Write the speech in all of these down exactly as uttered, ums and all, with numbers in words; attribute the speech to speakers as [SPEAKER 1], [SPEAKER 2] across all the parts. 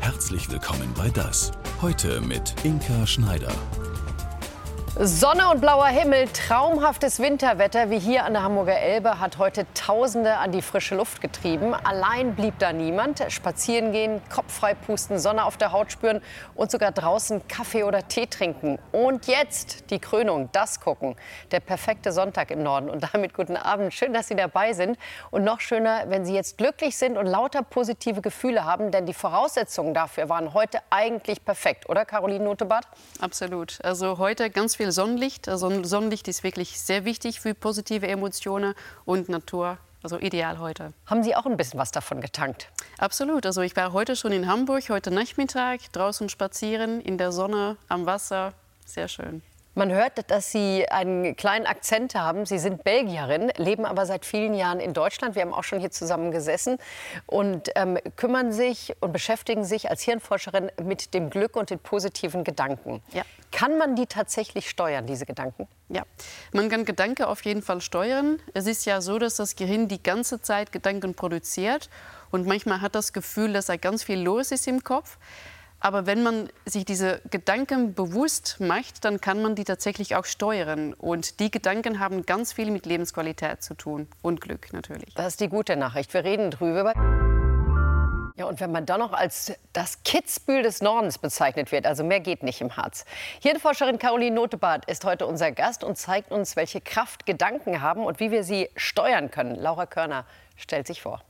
[SPEAKER 1] Herzlich willkommen bei Das. Heute mit Inka Schneider.
[SPEAKER 2] Sonne und blauer Himmel, traumhaftes Winterwetter wie hier an der Hamburger Elbe hat heute Tausende an die frische Luft getrieben. Allein blieb da niemand. Spazieren gehen, Kopf frei pusten, Sonne auf der Haut spüren und sogar draußen Kaffee oder Tee trinken. Und jetzt die Krönung, das gucken. Der perfekte Sonntag im Norden. Und damit guten Abend. Schön, dass Sie dabei sind. Und noch schöner, wenn Sie jetzt glücklich sind und lauter positive Gefühle haben. Denn die Voraussetzungen dafür waren heute eigentlich perfekt. Oder, Caroline Notebaert?
[SPEAKER 3] Absolut. Also heute ganz viel Sonnenlicht. Also Sonnenlicht ist wirklich sehr wichtig für positive Emotionen und Natur. Also ideal heute.
[SPEAKER 2] Haben Sie auch ein bisschen was davon getankt?
[SPEAKER 3] Absolut. Also ich war heute schon in Hamburg, heute Nachmittag, draußen spazieren, in der Sonne, am Wasser. Sehr schön.
[SPEAKER 2] Man hört, dass Sie einen kleinen Akzent haben. Sie sind Belgierin, leben aber seit vielen Jahren in Deutschland. Wir haben auch schon hier zusammen gesessen und ähm, kümmern sich und beschäftigen sich als Hirnforscherin mit dem Glück und den positiven Gedanken.
[SPEAKER 3] Ja.
[SPEAKER 2] Kann man die tatsächlich steuern, diese Gedanken?
[SPEAKER 3] Ja, man kann Gedanken auf jeden Fall steuern. Es ist ja so, dass das Gehirn die ganze Zeit Gedanken produziert und manchmal hat das Gefühl, dass da ganz viel los ist im Kopf. Aber wenn man sich diese Gedanken bewusst macht, dann kann man die tatsächlich auch steuern. Und die Gedanken haben ganz viel mit Lebensqualität zu tun und Glück natürlich.
[SPEAKER 2] Das ist die gute Nachricht. Wir reden drüber. Ja, und wenn man dann noch als das Kitzbühel des Nordens bezeichnet wird, also mehr geht nicht im Harz. Hirnforscherin Caroline Notebaert ist heute unser Gast und zeigt uns, welche Kraft Gedanken haben und wie wir sie steuern können. Laura Körner stellt sich vor.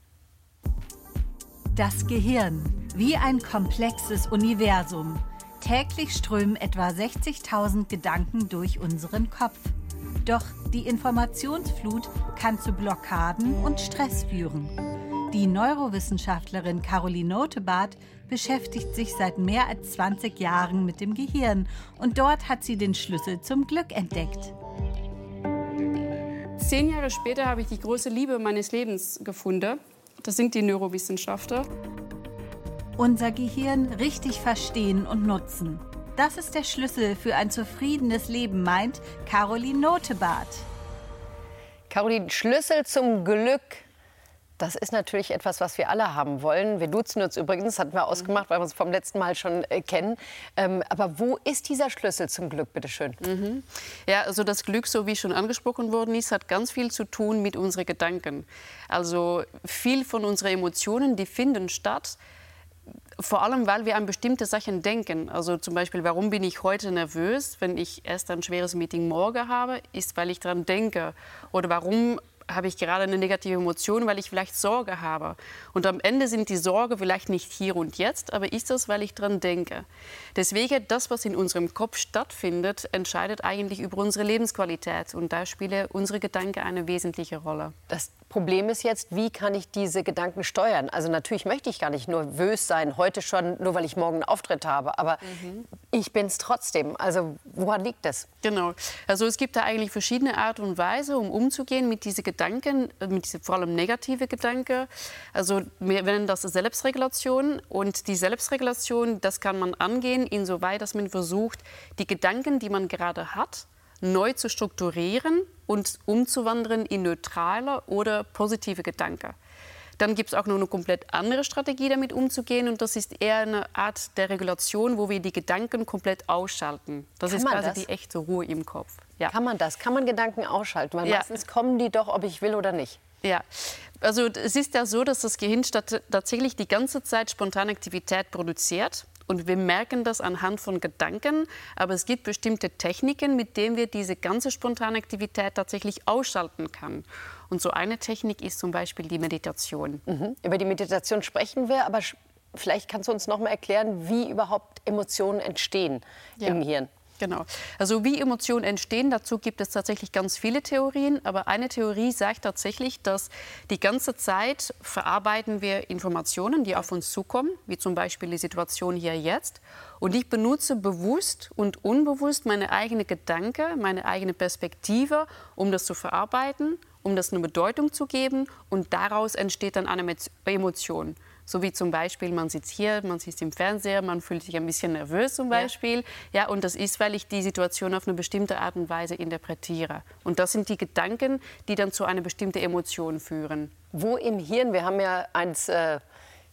[SPEAKER 4] Das Gehirn, wie ein komplexes Universum. Täglich strömen etwa sechzigtausend Gedanken durch unseren Kopf. Doch die Informationsflut kann zu Blockaden und Stress führen. Die Neurowissenschaftlerin Caroline Notebaert beschäftigt sich seit mehr als zwanzig Jahren mit dem Gehirn und dort hat sie den Schlüssel zum Glück entdeckt.
[SPEAKER 3] Zehn Jahre später habe ich die große Liebe meines Lebens gefunden. Das sind die Neurowissenschaftler.
[SPEAKER 4] Unser Gehirn richtig verstehen und nutzen. Das ist der Schlüssel für ein zufriedenes Leben, meint Caroline Notebaert.
[SPEAKER 2] Caroline, Schlüssel zum Glück. Das ist natürlich etwas, was wir alle haben wollen. Wir duzen uns übrigens, hatten wir ausgemacht, weil wir uns vom letzten Mal schon äh, kennen. Ähm, aber wo ist dieser Schlüssel zum Glück, bitteschön?
[SPEAKER 3] Mhm. Ja, also das Glück, so wie schon angesprochen worden ist, hat ganz viel zu tun mit unseren Gedanken. Also viel von unseren Emotionen, die finden statt, vor allem, weil wir an bestimmte Sachen denken. Also zum Beispiel, warum bin ich heute nervös, wenn ich erst ein schweres Meeting morgen habe, ist, weil ich daran denke. Oder warum habe ich gerade eine negative Emotion, weil ich vielleicht Sorge habe. Und am Ende sind die Sorgen vielleicht nicht hier und jetzt, aber ist das, weil ich daran denke. Deswegen, das, was in unserem Kopf stattfindet, entscheidet eigentlich über unsere Lebensqualität. Und da spielen unsere Gedanken eine wesentliche Rolle.
[SPEAKER 2] Das Problem ist jetzt, wie kann ich diese Gedanken steuern? Also natürlich möchte ich gar nicht nervös sein, heute schon, nur weil ich morgen einen Auftritt habe. Aber mhm. ich bin es trotzdem. Also woran liegt das?
[SPEAKER 3] Genau. Also es gibt da eigentlich verschiedene Arten und Weisen, um umzugehen mit diesen Gedanken, mit diesen vor allem negative Gedanken. Also wir nennen das Selbstregulation. Und die Selbstregulation, das kann man angehen, insoweit, dass man versucht, die Gedanken, die man gerade hat, neu zu strukturieren und umzuwandeln in neutrale oder positive Gedanken. Dann gibt es auch noch eine komplett andere Strategie, damit umzugehen. Und das ist eher eine Art der Regulation, wo wir die Gedanken komplett ausschalten. Das
[SPEAKER 2] Kann
[SPEAKER 3] ist
[SPEAKER 2] man
[SPEAKER 3] quasi
[SPEAKER 2] das?
[SPEAKER 3] die echte Ruhe im Kopf. Ja.
[SPEAKER 2] Kann man das? Kann man Gedanken ausschalten? Weil
[SPEAKER 3] Ja.
[SPEAKER 2] meistens kommen die doch, ob ich will oder nicht.
[SPEAKER 3] Ja, also es ist ja so, dass das Gehirn statt, tatsächlich die ganze Zeit spontane Aktivität produziert. Und wir merken das anhand von Gedanken. Aber es gibt bestimmte Techniken, mit denen wir diese ganze spontane Aktivität tatsächlich ausschalten können. Und so eine Technik ist zum Beispiel die Meditation.
[SPEAKER 2] Mhm. Über die Meditation sprechen wir, aber vielleicht kannst du uns noch mal erklären, wie überhaupt Emotionen entstehen
[SPEAKER 3] Ja.
[SPEAKER 2] im Gehirn.
[SPEAKER 3] Genau. Also wie Emotionen entstehen, dazu gibt es tatsächlich ganz viele Theorien. Aber eine Theorie sagt tatsächlich, dass die ganze Zeit verarbeiten wir Informationen, die auf uns zukommen, wie zum Beispiel die Situation hier jetzt. Und ich benutze bewusst und unbewusst meine eigenen Gedanken, meine eigene Perspektive, um das zu verarbeiten, um das eine Bedeutung zu geben. Und daraus entsteht dann eine Emotion. So wie zum Beispiel, man sitzt hier, man sitzt im Fernseher, man fühlt sich ein bisschen nervös zum Beispiel. Ja. Ja, und das ist, weil ich die Situation auf eine bestimmte Art und Weise interpretiere. Und das sind die Gedanken, die dann zu einer bestimmten Emotion führen.
[SPEAKER 2] Wo im Hirn, wir haben ja eins äh,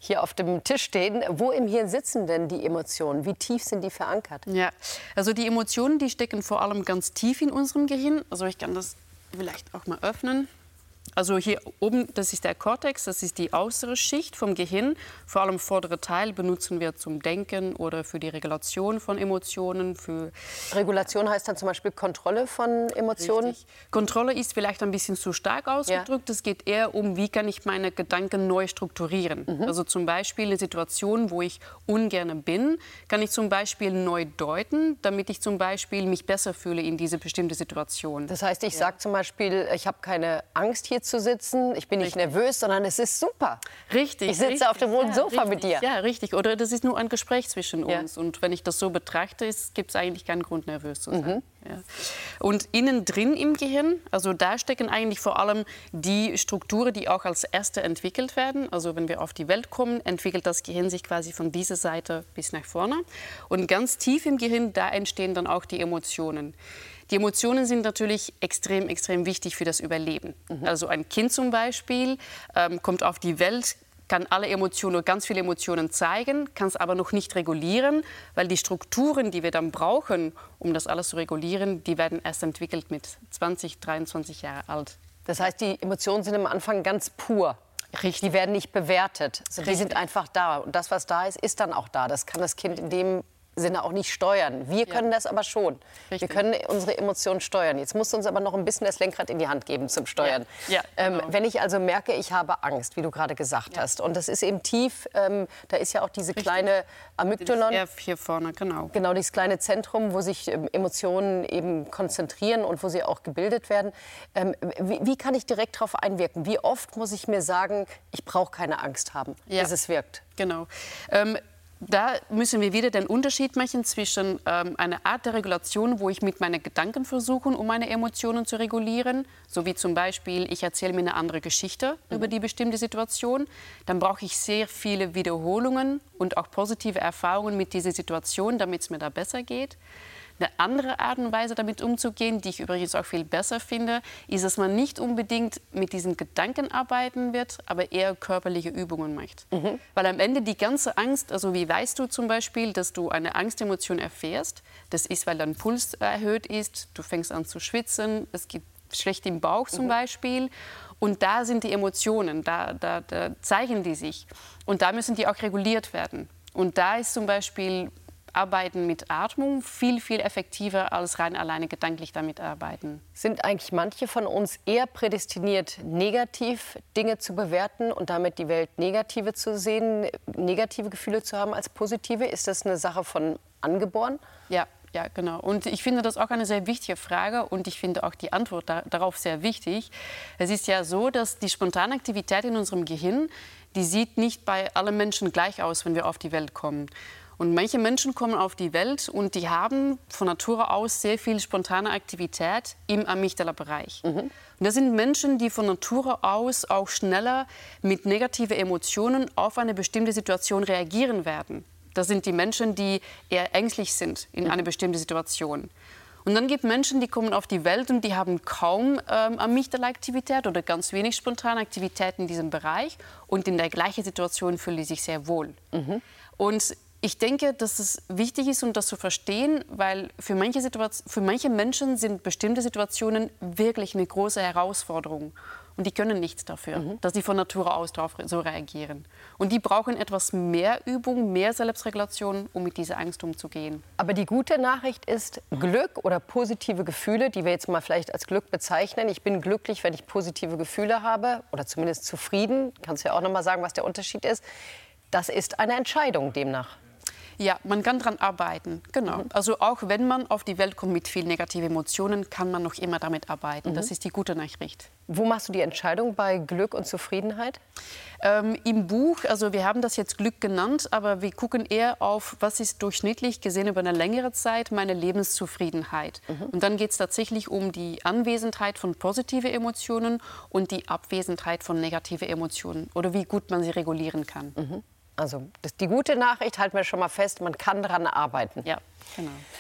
[SPEAKER 2] hier auf dem Tisch stehen. Wo im Hirn sitzen denn die Emotionen? Wie tief sind die verankert?
[SPEAKER 3] Ja, also die Emotionen, die stecken vor allem ganz tief in unserem Gehirn. Also ich kann das vielleicht auch mal öffnen. Also hier oben, das ist der Kortex, das ist die äußere Schicht vom Gehirn. Vor allem vordere Teil benutzen wir zum Denken oder für die Regulation von Emotionen. Für
[SPEAKER 2] Regulation heißt dann zum Beispiel Kontrolle von Emotionen?
[SPEAKER 3] Richtig. Kontrolle ist vielleicht ein bisschen zu stark ausgedrückt. Es ja. geht eher um, wie kann ich meine Gedanken neu strukturieren. Mhm. Also zum Beispiel eine Situation, wo ich ungern bin, kann ich zum Beispiel neu deuten, damit ich zum Beispiel mich besser fühle in diese bestimmte Situation.
[SPEAKER 2] Das heißt, ich
[SPEAKER 3] ja.
[SPEAKER 2] sage zum Beispiel, ich habe keine Angst hier zu sitzen, ich bin nicht richtig. nervös, sondern es ist super.
[SPEAKER 3] Richtig.
[SPEAKER 2] Ich sitze
[SPEAKER 3] richtig.
[SPEAKER 2] auf dem roten ja, Sofa
[SPEAKER 3] richtig.
[SPEAKER 2] mit dir.
[SPEAKER 3] Ja, richtig. Oder das ist nur ein Gespräch zwischen
[SPEAKER 2] ja.
[SPEAKER 3] uns. Und wenn ich das so betrachte, gibt es eigentlich keinen Grund, nervös zu sein. Mhm. Ja. Und innen drin im Gehirn, also da stecken eigentlich vor allem die Strukturen, die auch als erste entwickelt werden. Also wenn wir auf die Welt kommen, entwickelt das Gehirn sich quasi von dieser Seite bis nach vorne. Und ganz tief im Gehirn, da entstehen dann auch die Emotionen. Die Emotionen sind natürlich extrem, extrem wichtig für das Überleben. Mhm. Also ein Kind zum Beispiel ähm, kommt auf die Welt, kann alle Emotionen oder ganz viele Emotionen zeigen, kann es aber noch nicht regulieren, weil die Strukturen, die wir dann brauchen, um das alles zu regulieren, die werden erst entwickelt mit zwanzig, dreiundzwanzig Jahre alt.
[SPEAKER 2] Das heißt, die Emotionen sind am Anfang ganz pur.
[SPEAKER 3] Richtig.
[SPEAKER 2] Die werden nicht bewertet. Also die sind einfach da. Und das, was da ist, ist dann auch da. Das kann das Kind in dem Sinne auch nicht steuern. Wir können ja. das aber schon. Richtig. Wir können unsere Emotionen steuern. Jetzt musst du uns aber noch ein bisschen das Lenkrad in die Hand geben zum Steuern.
[SPEAKER 3] Ja. Ja, genau.
[SPEAKER 2] ähm, wenn ich also merke, ich habe Angst, wie du gerade gesagt ja. hast, und das ist eben tief, ähm, da ist ja auch diese Richtig. kleine Amygdalon.
[SPEAKER 3] Ja, hier vorne, genau.
[SPEAKER 2] Genau, dieses kleine Zentrum, wo sich ähm, Emotionen eben konzentrieren und wo sie auch gebildet werden. Ähm, wie, wie kann ich direkt darauf einwirken? Wie oft muss ich mir sagen, ich brauche keine Angst haben,
[SPEAKER 3] ja.
[SPEAKER 2] bis es wirkt?
[SPEAKER 3] Genau. Ähm, Da müssen wir wieder den Unterschied machen zwischen ähm, einer Art der Regulation, wo ich mit meinen Gedanken versuche, um meine Emotionen zu regulieren, so wie zum Beispiel, ich erzähle mir eine andere Geschichte mhm. über die bestimmte Situation. Dann brauche ich sehr viele Wiederholungen und auch positive Erfahrungen mit dieser Situation, damit es mir da besser geht. Eine andere Art und Weise, damit umzugehen, die ich übrigens auch viel besser finde, ist, dass man nicht unbedingt mit diesen Gedanken arbeiten wird, aber eher körperliche Übungen macht. Mhm. Weil am Ende die ganze Angst, also wie weißt du zum Beispiel, dass du eine Angstemotion erfährst? Das ist, weil dein Puls erhöht ist, du fängst an zu schwitzen, es gibt schlecht im Bauch zum mhm. Beispiel. Und da sind die Emotionen, da, da, da zeigen die sich. Und da müssen die auch reguliert werden. Und da ist zum Beispiel Arbeiten mit Atmung viel, viel effektiver als rein alleine gedanklich damit arbeiten.
[SPEAKER 2] Sind eigentlich manche von uns eher prädestiniert, negativ Dinge zu bewerten und damit die Welt negative zu sehen, negative Gefühle zu haben als positive? Ist das eine Sache von angeboren?
[SPEAKER 3] Ja. Ja, genau. Und ich finde das auch eine sehr wichtige Frage und ich finde auch die Antwort da, darauf sehr wichtig. Es ist ja so, dass die spontane Aktivität in unserem Gehirn, die sieht nicht bei allen Menschen gleich aus, wenn wir auf die Welt kommen. Und manche Menschen kommen auf die Welt und die haben von Natur aus sehr viel spontane Aktivität im Amygdala-Bereich. Mhm. Und das sind Menschen, die von Natur aus auch schneller mit negativen Emotionen auf eine bestimmte Situation reagieren werden. Das sind die Menschen, die eher ängstlich sind in einer bestimmten Situation. Und dann gibt es Menschen, die kommen auf die Welt und die haben kaum ähm, Amygdala-Aktivität oder ganz wenig spontane Aktivität in diesem Bereich. Und in der gleichen Situation fühlen die sich sehr wohl. Mhm. Und ich denke, dass es wichtig ist, um das zu verstehen, weil für manche, Situation, für manche Menschen sind bestimmte Situationen wirklich eine große Herausforderung. Und die können nichts dafür, mhm. dass sie von Natur aus darauf so reagieren. Und die brauchen etwas mehr Übung, mehr Selbstregulation, um mit dieser Angst umzugehen.
[SPEAKER 2] Aber die gute Nachricht ist, Glück oder positive Gefühle, die wir jetzt mal vielleicht als Glück bezeichnen. Ich bin glücklich, wenn ich positive Gefühle habe oder zumindest zufrieden. Kannst du ja auch noch mal sagen, was der Unterschied ist. Das ist eine Entscheidung demnach.
[SPEAKER 3] Ja, man kann daran arbeiten, genau. Mhm. Also auch wenn man auf die Welt kommt mit vielen negativen Emotionen, kann man noch immer damit arbeiten. Mhm. Das ist die gute Nachricht.
[SPEAKER 2] Wo machst du die Entscheidung bei Glück und Zufriedenheit?
[SPEAKER 3] Ähm, Im Buch, also wir haben das jetzt Glück genannt, aber wir gucken eher auf, was ist durchschnittlich gesehen über eine längere Zeit meine Lebenszufriedenheit. Mhm. Und dann geht es tatsächlich um die Anwesenheit von positiven Emotionen und die Abwesenheit von negativen Emotionen oder wie gut man sie regulieren kann.
[SPEAKER 2] Mhm. Also das, die gute Nachricht, halten wir schon mal fest, man kann daran arbeiten.
[SPEAKER 3] Ja, genau.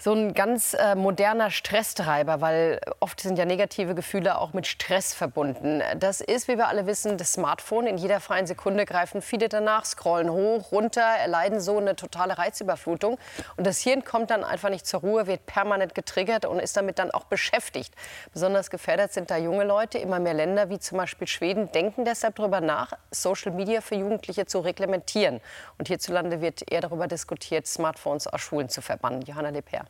[SPEAKER 2] So ein ganz äh, moderner Stresstreiber, weil oft sind ja negative Gefühle auch mit Stress verbunden. Das ist, wie wir alle wissen, das Smartphone. In jeder freien Sekunde greifen viele danach, scrollen hoch, runter, erleiden so eine totale Reizüberflutung. Und das Hirn kommt dann einfach nicht zur Ruhe, wird permanent getriggert und ist damit dann auch beschäftigt. Besonders gefährdet sind da junge Leute. Immer mehr Länder, wie zum Beispiel Schweden, denken deshalb darüber nach, Social Media für Jugendliche zu reglementieren. Und hierzulande wird eher darüber diskutiert, Smartphones aus Schulen zu verbannen. Johanna Leper.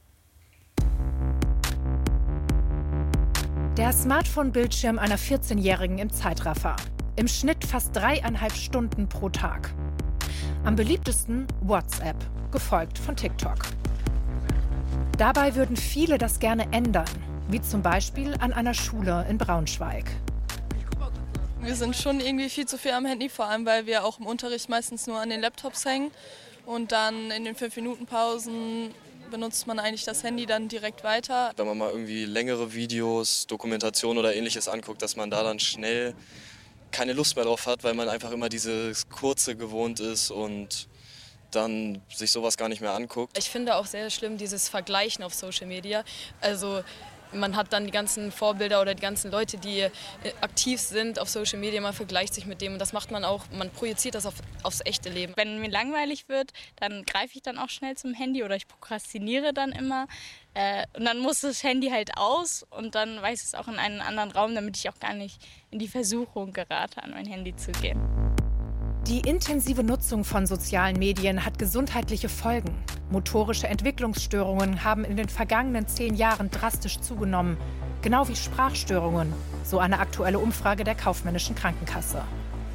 [SPEAKER 5] Der Smartphone-Bildschirm einer vierzehnjährigen im Zeitraffer. Im Schnitt fast dreieinhalb Stunden pro Tag. Am beliebtesten WhatsApp, gefolgt von TikTok. Dabei würden viele das gerne ändern, wie zum Beispiel an einer Schule in Braunschweig.
[SPEAKER 6] Wir sind schon irgendwie viel zu viel am Handy, vor allem weil wir auch im Unterricht meistens nur an den Laptops hängen. Und dann in den fünf Minuten Pausen benutzt man eigentlich das Handy dann direkt weiter.
[SPEAKER 7] Wenn man mal irgendwie längere Videos, Dokumentation oder Ähnliches anguckt, dass man da dann schnell keine Lust mehr drauf hat, weil man einfach immer dieses Kurze gewohnt ist und dann sich sowas gar nicht mehr anguckt.
[SPEAKER 8] Ich finde auch sehr schlimm dieses Vergleichen auf Social Media. Also man hat dann die ganzen Vorbilder oder die ganzen Leute, die aktiv sind auf Social Media, man vergleicht sich mit dem und das macht man auch, man projiziert das auf, aufs echte Leben.
[SPEAKER 9] Wenn mir langweilig wird, dann greife ich dann auch schnell zum Handy oder ich prokrastiniere dann immer äh, und dann muss das Handy halt aus und dann weiß ich es auch in einen anderen Raum, damit ich auch gar nicht in die Versuchung gerate, an mein Handy zu gehen.
[SPEAKER 5] Die intensive Nutzung von sozialen Medien hat gesundheitliche Folgen. Motorische Entwicklungsstörungen haben in den vergangenen zehn Jahren drastisch zugenommen. Genau wie Sprachstörungen, so eine aktuelle Umfrage der Kaufmännischen Krankenkasse.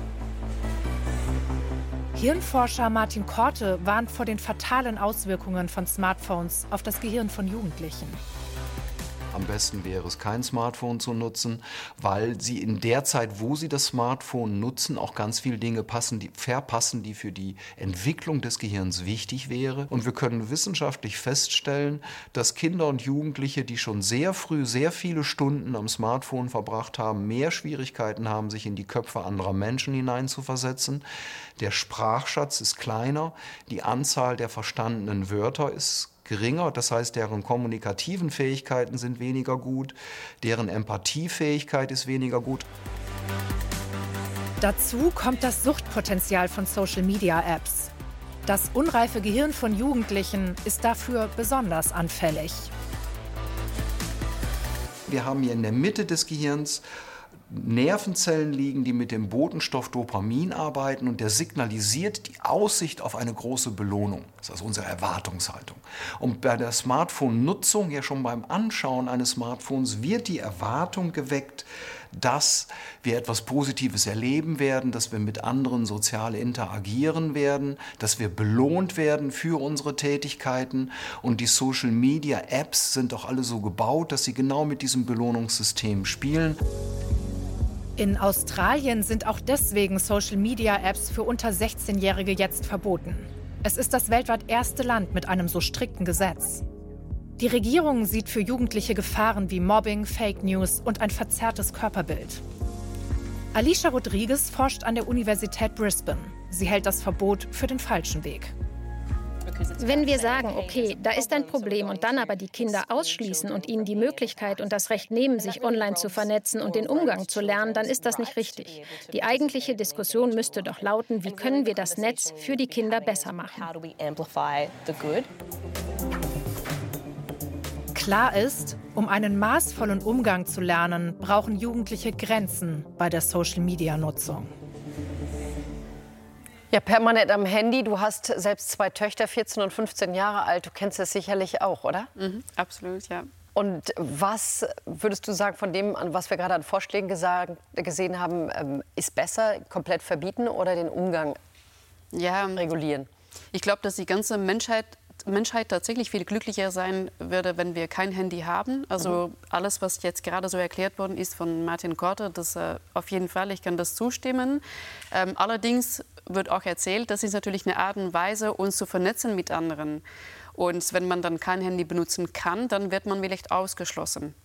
[SPEAKER 5] Hirnforscher Martin Korte warnt vor den fatalen Auswirkungen von Smartphones auf das Gehirn von Jugendlichen.
[SPEAKER 10] Am besten wäre es, kein Smartphone zu nutzen, weil sie in der Zeit, wo sie das Smartphone nutzen, auch ganz viele Dinge passen, die, verpassen, die für die Entwicklung des Gehirns wichtig wäre. Und wir können wissenschaftlich feststellen, dass Kinder und Jugendliche, die schon sehr früh sehr viele Stunden am Smartphone verbracht haben, mehr Schwierigkeiten haben, sich in die Köpfe anderer Menschen hineinzuversetzen. Der Sprachschatz ist kleiner, die Anzahl der verstandenen Wörter ist geringer, das heißt, deren kommunikativen Fähigkeiten sind weniger gut, deren Empathiefähigkeit ist weniger gut.
[SPEAKER 5] Dazu kommt das Suchtpotenzial von Social-Media-Apps. Das unreife Gehirn von Jugendlichen ist dafür besonders anfällig.
[SPEAKER 10] Wir haben hier in der Mitte des Gehirns Nervenzellen liegen, die mit dem Botenstoff Dopamin arbeiten und der signalisiert die Aussicht auf eine große Belohnung. Das ist also unsere Erwartungshaltung. Und bei der Smartphone-Nutzung, ja schon beim Anschauen eines Smartphones, wird die Erwartung geweckt, dass wir etwas Positives erleben werden, dass wir mit anderen sozial interagieren werden, dass wir belohnt werden für unsere Tätigkeiten. Und die Social-Media-Apps sind doch alle so gebaut, dass sie genau mit diesem Belohnungssystem spielen.
[SPEAKER 5] In Australien sind auch deswegen Social-Media-Apps für unter sechzehnjährige jetzt verboten. Es ist das weltweit erste Land mit einem so strikten Gesetz. Die Regierung sieht für Jugendliche Gefahren wie Mobbing, Fake News und ein verzerrtes Körperbild. Alicia Rodriguez forscht an der Universität Brisbane. Sie hält das Verbot für den falschen Weg.
[SPEAKER 11] Wenn wir sagen, okay, da ist ein Problem und dann aber die Kinder ausschließen und ihnen die Möglichkeit und das Recht nehmen, sich online zu vernetzen und den Umgang zu lernen, dann ist das nicht richtig. Die eigentliche Diskussion müsste doch lauten, wie können wir das Netz für die Kinder besser machen?
[SPEAKER 5] Klar ist, um einen maßvollen Umgang zu lernen, brauchen Jugendliche Grenzen bei der Social-Media-Nutzung.
[SPEAKER 2] Ja, permanent am Handy. Du hast selbst zwei Töchter, vierzehn und fünfzehn Jahre alt. Du kennst das sicherlich auch, oder?
[SPEAKER 3] Mhm, absolut, ja.
[SPEAKER 2] Und was würdest du sagen von dem, was wir gerade an Vorschlägen gesagt, gesehen haben, ist besser, komplett verbieten oder den Umgang ja, regulieren?
[SPEAKER 3] Ich glaube, dass die ganze Menschheit Menschheit tatsächlich viel glücklicher sein würde, wenn wir kein Handy haben. Also mhm. alles, was jetzt gerade so erklärt worden ist von Martin Korte, das äh, auf jeden Fall, ich kann das zustimmen. Ähm, allerdings wird auch erzählt, das ist natürlich eine Art und Weise, uns zu vernetzen mit anderen. Und wenn man dann kein Handy benutzen kann, dann wird man vielleicht ausgeschlossen.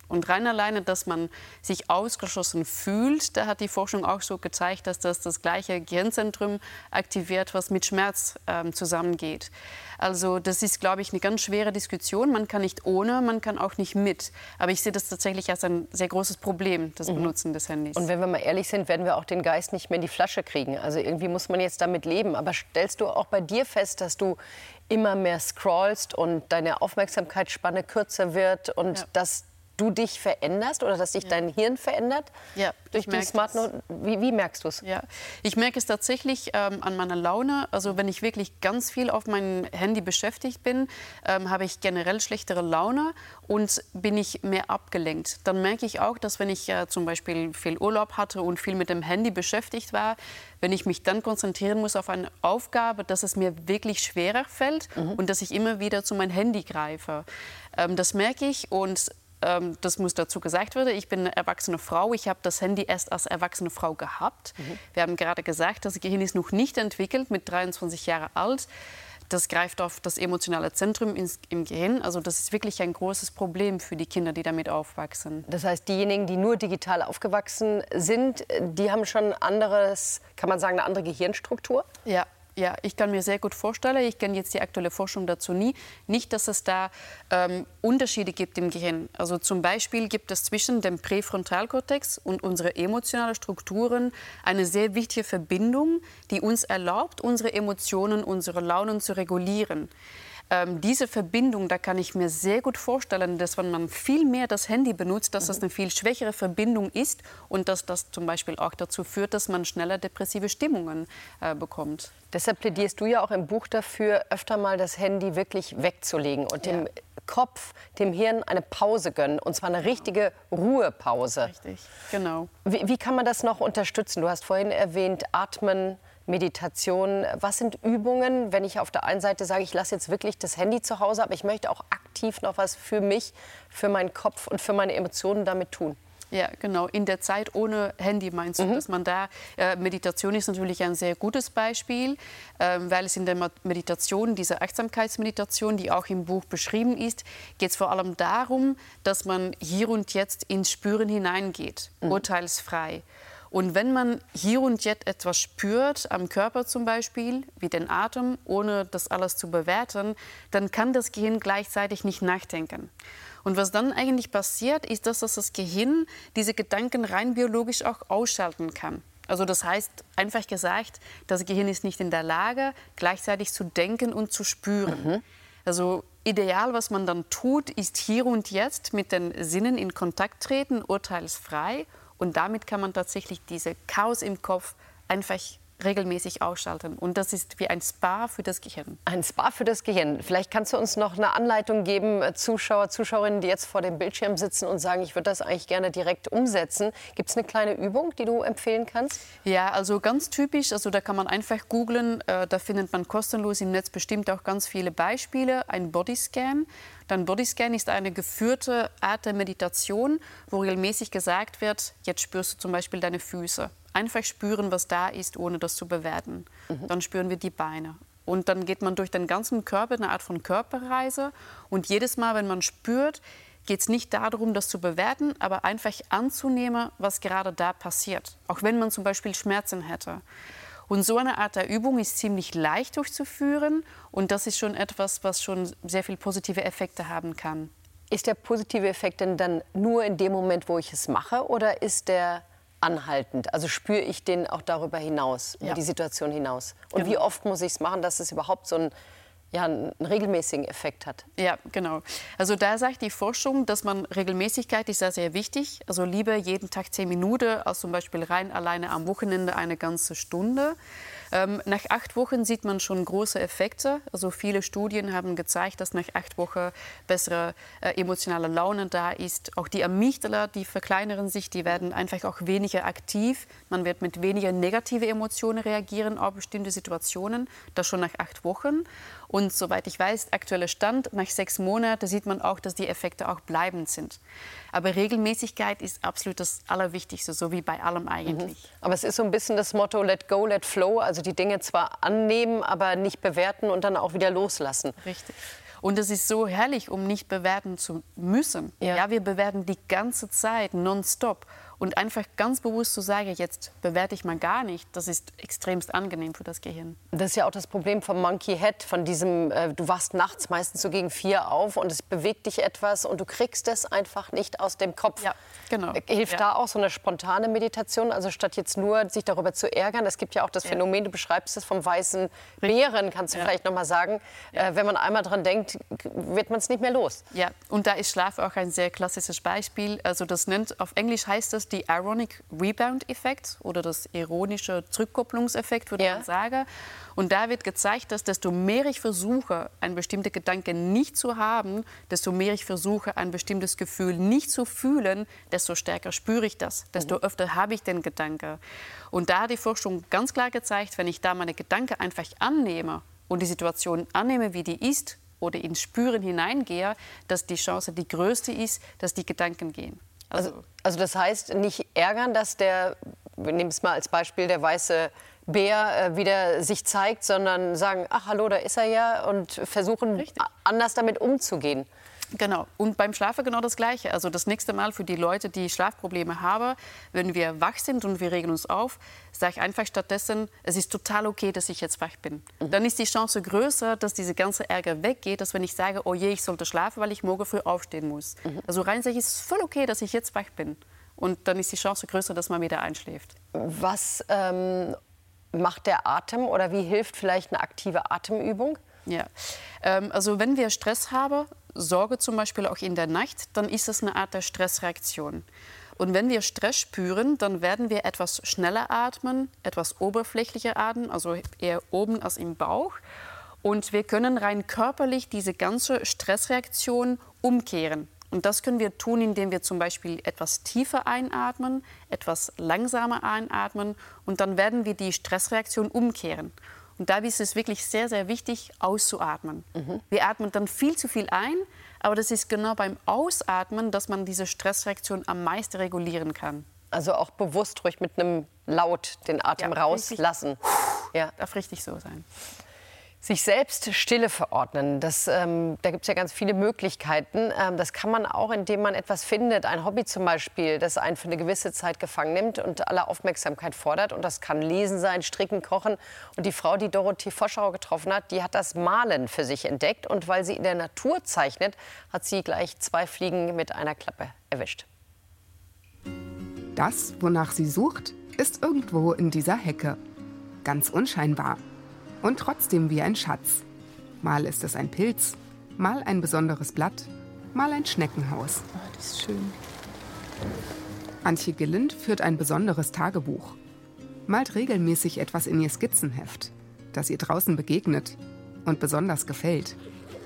[SPEAKER 3] Und rein alleine, dass man sich ausgeschlossen fühlt, da hat die Forschung auch so gezeigt, dass das das gleiche Gehirnzentrum aktiviert, was mit Schmerz ähm, zusammengeht. Also das ist, glaube ich, eine ganz schwere Diskussion. Man kann nicht ohne, man kann auch nicht mit. Aber ich sehe das tatsächlich als ein sehr großes Problem, das
[SPEAKER 2] Mhm.
[SPEAKER 3] Benutzen des Handys.
[SPEAKER 2] Und wenn wir mal ehrlich sind, werden wir auch den Geist nicht mehr in die Flasche kriegen. Also irgendwie muss man jetzt damit leben. Aber stellst du auch bei dir fest, dass du immer mehr scrollst und deine Aufmerksamkeitsspanne kürzer wird und
[SPEAKER 3] Ja.
[SPEAKER 2] dass du dich veränderst oder dass sich
[SPEAKER 3] Ja.
[SPEAKER 2] dein Hirn verändert
[SPEAKER 3] Ja,
[SPEAKER 2] durch
[SPEAKER 3] ich
[SPEAKER 2] die
[SPEAKER 3] merke
[SPEAKER 2] Smartphone? Wie, wie merkst du es?
[SPEAKER 3] Ja, ich merke es tatsächlich ähm, an meiner Laune. Also wenn ich wirklich ganz viel auf meinem Handy beschäftigt bin, ähm, habe ich generell schlechtere Laune und bin ich mehr abgelenkt. Dann merke ich auch, dass wenn ich äh, zum Beispiel viel Urlaub hatte und viel mit dem Handy beschäftigt war, wenn ich mich dann konzentrieren muss auf eine Aufgabe, dass es mir wirklich schwerer fällt
[SPEAKER 2] Mhm.
[SPEAKER 3] und dass ich immer wieder zu meinem Handy greife. Ähm, das merke ich und das muss dazu gesagt werden, ich bin eine erwachsene Frau. Ich habe das Handy erst als erwachsene Frau gehabt. Mhm. Wir haben gerade gesagt, das Gehirn ist noch nicht entwickelt, mit dreiundzwanzig Jahren alt. Das greift auf das emotionale Zentrum ins, im Gehirn. Also das ist wirklich ein großes Problem für die Kinder, die damit aufwachsen.
[SPEAKER 2] Das heißt, diejenigen, die nur digital aufgewachsen sind, die haben schon anderes, kann man sagen, eine andere Gehirnstruktur?
[SPEAKER 3] Ja. Ja, ich kann mir sehr gut vorstellen, ich kenne jetzt die aktuelle Forschung dazu nie, nicht, dass es da ähm, Unterschiede gibt im Gehirn. Also zum Beispiel gibt es zwischen dem Präfrontalkortex und unseren emotionalen Strukturen eine sehr wichtige Verbindung, die uns erlaubt, unsere Emotionen, unsere Launen zu regulieren. Ähm, diese Verbindung, da kann ich mir sehr gut vorstellen, dass wenn man viel mehr das Handy benutzt, dass das eine viel schwächere Verbindung ist und dass das zum Beispiel auch dazu führt, dass man schneller depressive Stimmungen äh, bekommt.
[SPEAKER 2] Deshalb plädierst du ja auch im Buch dafür, öfter mal das Handy wirklich wegzulegen und dem
[SPEAKER 3] Ja.
[SPEAKER 2] Kopf, dem Hirn eine Pause gönnen, und zwar eine richtige Ruhepause.
[SPEAKER 3] Richtig, genau.
[SPEAKER 2] Wie, wie kann man das noch unterstützen? Du hast vorhin erwähnt, Atmen, Meditation. Was sind Übungen, wenn ich auf der einen Seite sage, ich lasse jetzt wirklich das Handy zu Hause, aber ich möchte auch aktiv noch was für mich, für meinen Kopf und für meine Emotionen damit tun?
[SPEAKER 3] Ja, genau. In der Zeit ohne Handy meinst du,
[SPEAKER 2] Mhm.
[SPEAKER 3] dass man da, äh, Meditation ist natürlich ein sehr gutes Beispiel, ähm, weil es in der Meditation, diese Achtsamkeitsmeditation, die auch im Buch beschrieben ist, geht es vor allem darum, dass man hier und jetzt ins Spüren hineingeht,
[SPEAKER 2] Mhm.
[SPEAKER 3] urteilsfrei. Und wenn man hier und jetzt etwas spürt, am Körper zum Beispiel, wie den Atem, ohne das alles zu bewerten, dann kann das Gehirn gleichzeitig nicht nachdenken. Und was dann eigentlich passiert, ist, dass das Gehirn diese Gedanken rein biologisch auch ausschalten kann. Also das heißt, einfach gesagt, das Gehirn ist nicht in der Lage, gleichzeitig zu denken und zu spüren. Mhm. Also ideal, was man dann tut, ist hier und jetzt mit den Sinnen in Kontakt treten, urteilsfrei. Und damit kann man tatsächlich diese Chaos im Kopf einfach regelmäßig ausschalten. Und das ist wie ein Spa für das Gehirn.
[SPEAKER 2] Ein Spa für das Gehirn. Vielleicht kannst du uns noch eine Anleitung geben, Zuschauer, Zuschauerinnen, die jetzt vor dem Bildschirm sitzen und sagen, ich würde das eigentlich gerne direkt umsetzen. Gibt es eine kleine Übung, die du empfehlen kannst?
[SPEAKER 3] Ja, also ganz typisch. Also da kann man einfach googlen. Äh, da findet man kostenlos im Netz bestimmt auch ganz viele Beispiele. Ein Bodyscan. Dann Bodyscan ist eine geführte Art der Meditation, wo regelmäßig gesagt wird, jetzt spürst du zum Beispiel deine Füße. Einfach spüren, was da ist, ohne das zu bewerten. Mhm. Dann spüren wir die Beine. Und dann geht man durch den ganzen Körper, eine Art von Körperreise. Und jedes Mal, wenn man spürt, geht es nicht darum, das zu bewerten, aber einfach anzunehmen, was gerade da passiert. Auch wenn man zum Beispiel Schmerzen hätte. Und so eine Art der Übung ist ziemlich leicht durchzuführen. Und das ist schon etwas, was schon sehr viele positive Effekte haben kann.
[SPEAKER 2] Ist der positive Effekt denn dann nur in dem Moment, wo ich es mache, oder ist der anhaltend? Also spüre ich den auch darüber hinaus, über
[SPEAKER 3] Ja.
[SPEAKER 2] die Situation hinaus? Und
[SPEAKER 3] Genau.
[SPEAKER 2] wie oft muss ich es machen, dass es überhaupt so einen, ja, einen regelmäßigen Effekt hat?
[SPEAKER 3] Ja, genau. Also da sagt die Forschung, dass man Regelmäßigkeit ist da sehr wichtig. Also lieber jeden Tag zehn Minuten, als zum Beispiel rein alleine am Wochenende eine ganze Stunde. Ähm, nach acht Wochen sieht man schon große Effekte. Also viele Studien haben gezeigt, dass nach acht Wochen bessere äh, emotionale Laune da ist. Auch die Amygdala, die verkleinern sich, die werden einfach auch weniger aktiv. Man wird mit weniger negativen Emotionen reagieren auf bestimmte Situationen. Das schon nach acht Wochen. Und soweit ich weiß, aktueller Stand, nach sechs Monaten sieht man auch, dass die Effekte auch bleibend sind. Aber Regelmäßigkeit ist absolut das Allerwichtigste, so wie bei allem eigentlich.
[SPEAKER 2] Mhm. Aber es ist so ein bisschen das Motto, let go, let flow, also die Dinge zwar annehmen, aber nicht bewerten und dann auch wieder loslassen.
[SPEAKER 3] Richtig. Und es ist so herrlich, um nicht bewerten zu müssen. Ja. Ja, wir bewerten die ganze Zeit, nonstop. Und einfach ganz bewusst zu sagen, jetzt bewerte ich mal gar nicht, das ist extremst angenehm für das Gehirn.
[SPEAKER 2] Das ist ja auch das Problem vom Monkey Head, von diesem, äh, du wachst nachts meistens so gegen vier auf und es bewegt dich etwas und du kriegst es einfach nicht aus dem Kopf.
[SPEAKER 3] Ja, genau.
[SPEAKER 2] Hilft
[SPEAKER 3] ja.
[SPEAKER 2] da auch so eine spontane Meditation, also statt jetzt nur sich darüber zu ärgern? Es gibt ja auch das
[SPEAKER 3] ja.
[SPEAKER 2] Phänomen, du beschreibst es vom weißen Bären, kannst du ja. vielleicht noch mal sagen. Ja. Äh, wenn man einmal dran denkt, wird man es nicht mehr los.
[SPEAKER 3] Ja, und da ist Schlaf auch ein sehr klassisches Beispiel. Also das nennt, auf Englisch heißt das die Ironic Rebound Effekt oder das ironische Zurückkopplungseffekt, würde ja. man sagen. Und da wird gezeigt, dass desto mehr ich versuche, einen bestimmten Gedanken nicht zu haben, desto mehr ich versuche, ein bestimmtes Gefühl nicht zu fühlen, desto stärker spüre ich das, desto mhm. öfter habe ich den Gedanken. Und da hat die Forschung ganz klar gezeigt, wenn ich da meine Gedanken einfach annehme und die Situation annehme, wie die ist, oder ins Spüren hineingehe, dass die Chance die größte ist, dass die Gedanken gehen.
[SPEAKER 2] Also, also das heißt, nicht ärgern, dass der, wir nehmen es mal als Beispiel, der weiße Bär äh, wieder sich zeigt, sondern sagen, ach hallo, da ist er ja, und versuchen Richtig. anders damit umzugehen.
[SPEAKER 3] Genau. Und beim Schlafen genau das Gleiche. Also das nächste Mal für die Leute, die Schlafprobleme haben, wenn wir wach sind und wir regen uns auf, sage ich einfach stattdessen, es ist total okay, dass ich jetzt wach bin. Mhm. Dann ist die Chance größer, dass diese ganze Ärger weggeht, als wenn ich sage, oh je, ich sollte schlafen, weil ich morgen früh aufstehen muss. Mhm. Also rein sage ich, es ist voll okay, dass ich jetzt wach bin. Und dann ist die Chance größer, dass man wieder einschläft.
[SPEAKER 2] Was ähm, macht der Atem oder wie hilft vielleicht eine aktive Atemübung?
[SPEAKER 3] Ja, ähm, also wenn wir Stress haben, Sorge zum Beispiel auch in der Nacht, dann ist es eine Art der Stressreaktion. Und wenn wir Stress spüren, dann werden wir etwas schneller atmen, etwas oberflächlicher atmen, also eher oben als im Bauch. Und wir können rein körperlich diese ganze Stressreaktion umkehren. Und das können wir tun, indem wir zum Beispiel etwas tiefer einatmen, etwas langsamer einatmen und dann werden wir die Stressreaktion umkehren. Und da ist es wirklich sehr, sehr wichtig, auszuatmen. Mhm. Wir atmen dann viel zu viel ein, aber das ist genau beim Ausatmen, dass man diese Stressreaktion am meisten regulieren kann.
[SPEAKER 2] Also auch bewusst ruhig mit einem Laut den Atem ja, rauslassen.
[SPEAKER 3] Richtig, ja. Darf richtig so sein.
[SPEAKER 2] Sich selbst Stille verordnen, das, ähm, da gibt es ja ganz viele Möglichkeiten. Ähm, das kann man auch, indem man etwas findet, ein Hobby zum Beispiel, das einen für eine gewisse Zeit gefangen nimmt und alle Aufmerksamkeit fordert. Und das kann Lesen sein, Stricken, Kochen. Und die Frau, die Dorothee Voschauer getroffen hat, die hat das Malen für sich entdeckt. Und weil sie in der Natur zeichnet, hat sie gleich zwei Fliegen mit einer Klappe erwischt.
[SPEAKER 12] Das, wonach sie sucht, ist irgendwo in dieser Hecke. Ganz unscheinbar. Und trotzdem wie ein Schatz. Mal ist es ein Pilz, mal ein besonderes Blatt, mal ein Schneckenhaus.
[SPEAKER 13] Oh, das ist schön.
[SPEAKER 12] Antje Gillind führt ein besonderes Tagebuch. Malt regelmäßig etwas in ihr Skizzenheft, das ihr draußen begegnet und besonders gefällt.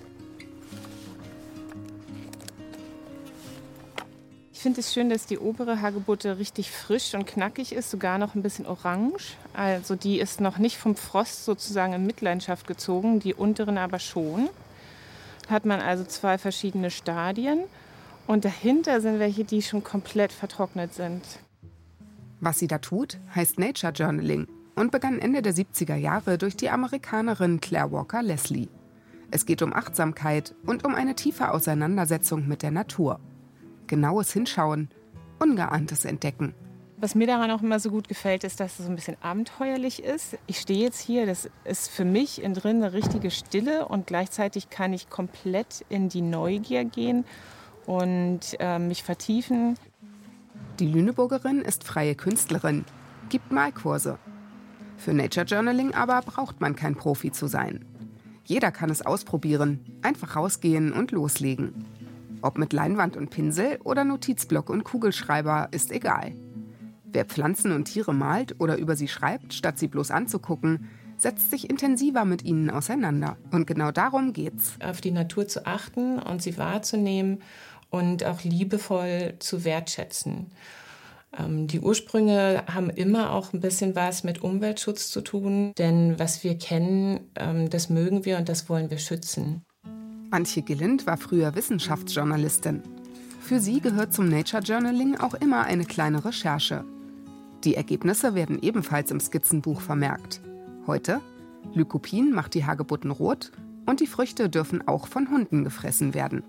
[SPEAKER 13] Ich finde es schön, dass die obere Hagebutte richtig frisch und knackig ist, sogar noch ein bisschen orange. Also die ist noch nicht vom Frost sozusagen in Mitleidenschaft gezogen, die unteren aber schon. Hat man also zwei verschiedene Stadien und dahinter sind welche, die schon komplett vertrocknet sind.
[SPEAKER 12] Was sie da tut, heißt Nature Journaling und begann Ende der siebziger Jahre durch die Amerikanerin Claire Walker Leslie. Es geht um Achtsamkeit und um eine tiefe Auseinandersetzung mit der Natur. Genaues Hinschauen, Ungeahntes entdecken.
[SPEAKER 13] Was mir daran auch immer so gut gefällt, ist, dass es so ein bisschen abenteuerlich ist. Ich stehe jetzt hier, das ist für mich innen drin eine richtige Stille und gleichzeitig kann ich komplett in die Neugier gehen und äh, mich vertiefen.
[SPEAKER 12] Die Lüneburgerin ist freie Künstlerin, gibt Malkurse. Für Nature Journaling aber braucht man kein Profi zu sein. Jeder kann es ausprobieren, einfach rausgehen und loslegen. Ob mit Leinwand und Pinsel oder Notizblock und Kugelschreiber, ist egal. Wer Pflanzen und Tiere malt oder über sie schreibt, statt sie bloß anzugucken, setzt sich intensiver mit ihnen auseinander. Und genau darum geht's.
[SPEAKER 13] Auf die Natur zu achten und sie wahrzunehmen und auch liebevoll zu wertschätzen. Ähm, die Ursprünge haben immer auch ein bisschen was mit Umweltschutz zu tun. Denn was wir kennen, ähm, das mögen wir und das wollen wir schützen.
[SPEAKER 12] Antje Gillind war früher Wissenschaftsjournalistin. Für sie gehört zum Nature Journaling auch immer eine kleine Recherche. Die Ergebnisse werden ebenfalls im Skizzenbuch vermerkt. Heute: Lycopin macht die Hagebutten rot Und die Früchte dürfen auch von Hunden gefressen werden.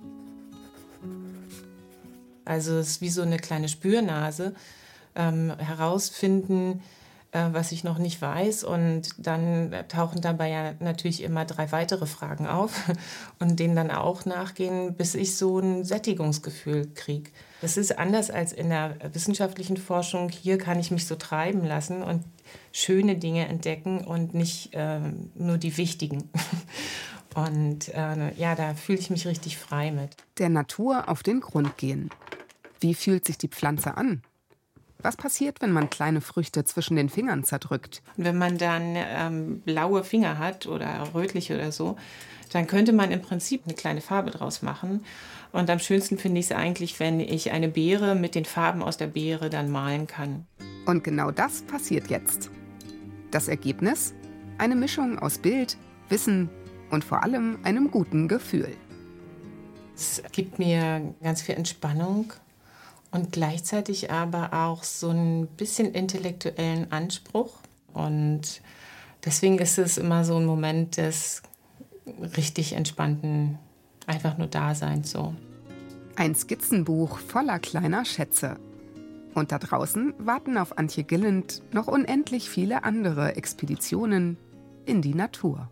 [SPEAKER 13] Also es ist wie so eine kleine Spürnase, ähm, herausfinden, äh, was ich noch nicht weiß. Und dann tauchen dabei ja natürlich immer drei weitere Fragen auf und denen dann auch nachgehen, bis ich so ein Sättigungsgefühl kriege. Das ist anders als in der wissenschaftlichen Forschung. Hier kann ich mich so treiben lassen und schöne Dinge entdecken und nicht äh, nur die wichtigen. Und äh, ja, da fühle ich mich richtig frei mit.
[SPEAKER 12] Der Natur auf den Grund gehen. Wie fühlt sich die Pflanze an? Was passiert, wenn man kleine Früchte zwischen den Fingern zerdrückt?
[SPEAKER 13] Wenn man dann ähm, blaue Finger hat oder rötliche oder so, dann könnte man im Prinzip eine kleine Farbe draus machen. Und am schönsten finde ich es eigentlich, wenn ich eine Beere mit den Farben aus der Beere dann malen kann.
[SPEAKER 12] Und genau das passiert jetzt. Das Ergebnis? Eine Mischung aus Bild, Wissen und vor allem einem guten Gefühl.
[SPEAKER 13] Es gibt mir ganz viel Entspannung und gleichzeitig aber auch so ein bisschen intellektuellen Anspruch. Und deswegen ist es immer so ein Moment des richtig entspannten, einfach nur Daseins so.
[SPEAKER 12] Ein Skizzenbuch voller kleiner Schätze. Und da draußen warten auf Antje Gilland noch unendlich viele andere Expeditionen in die Natur.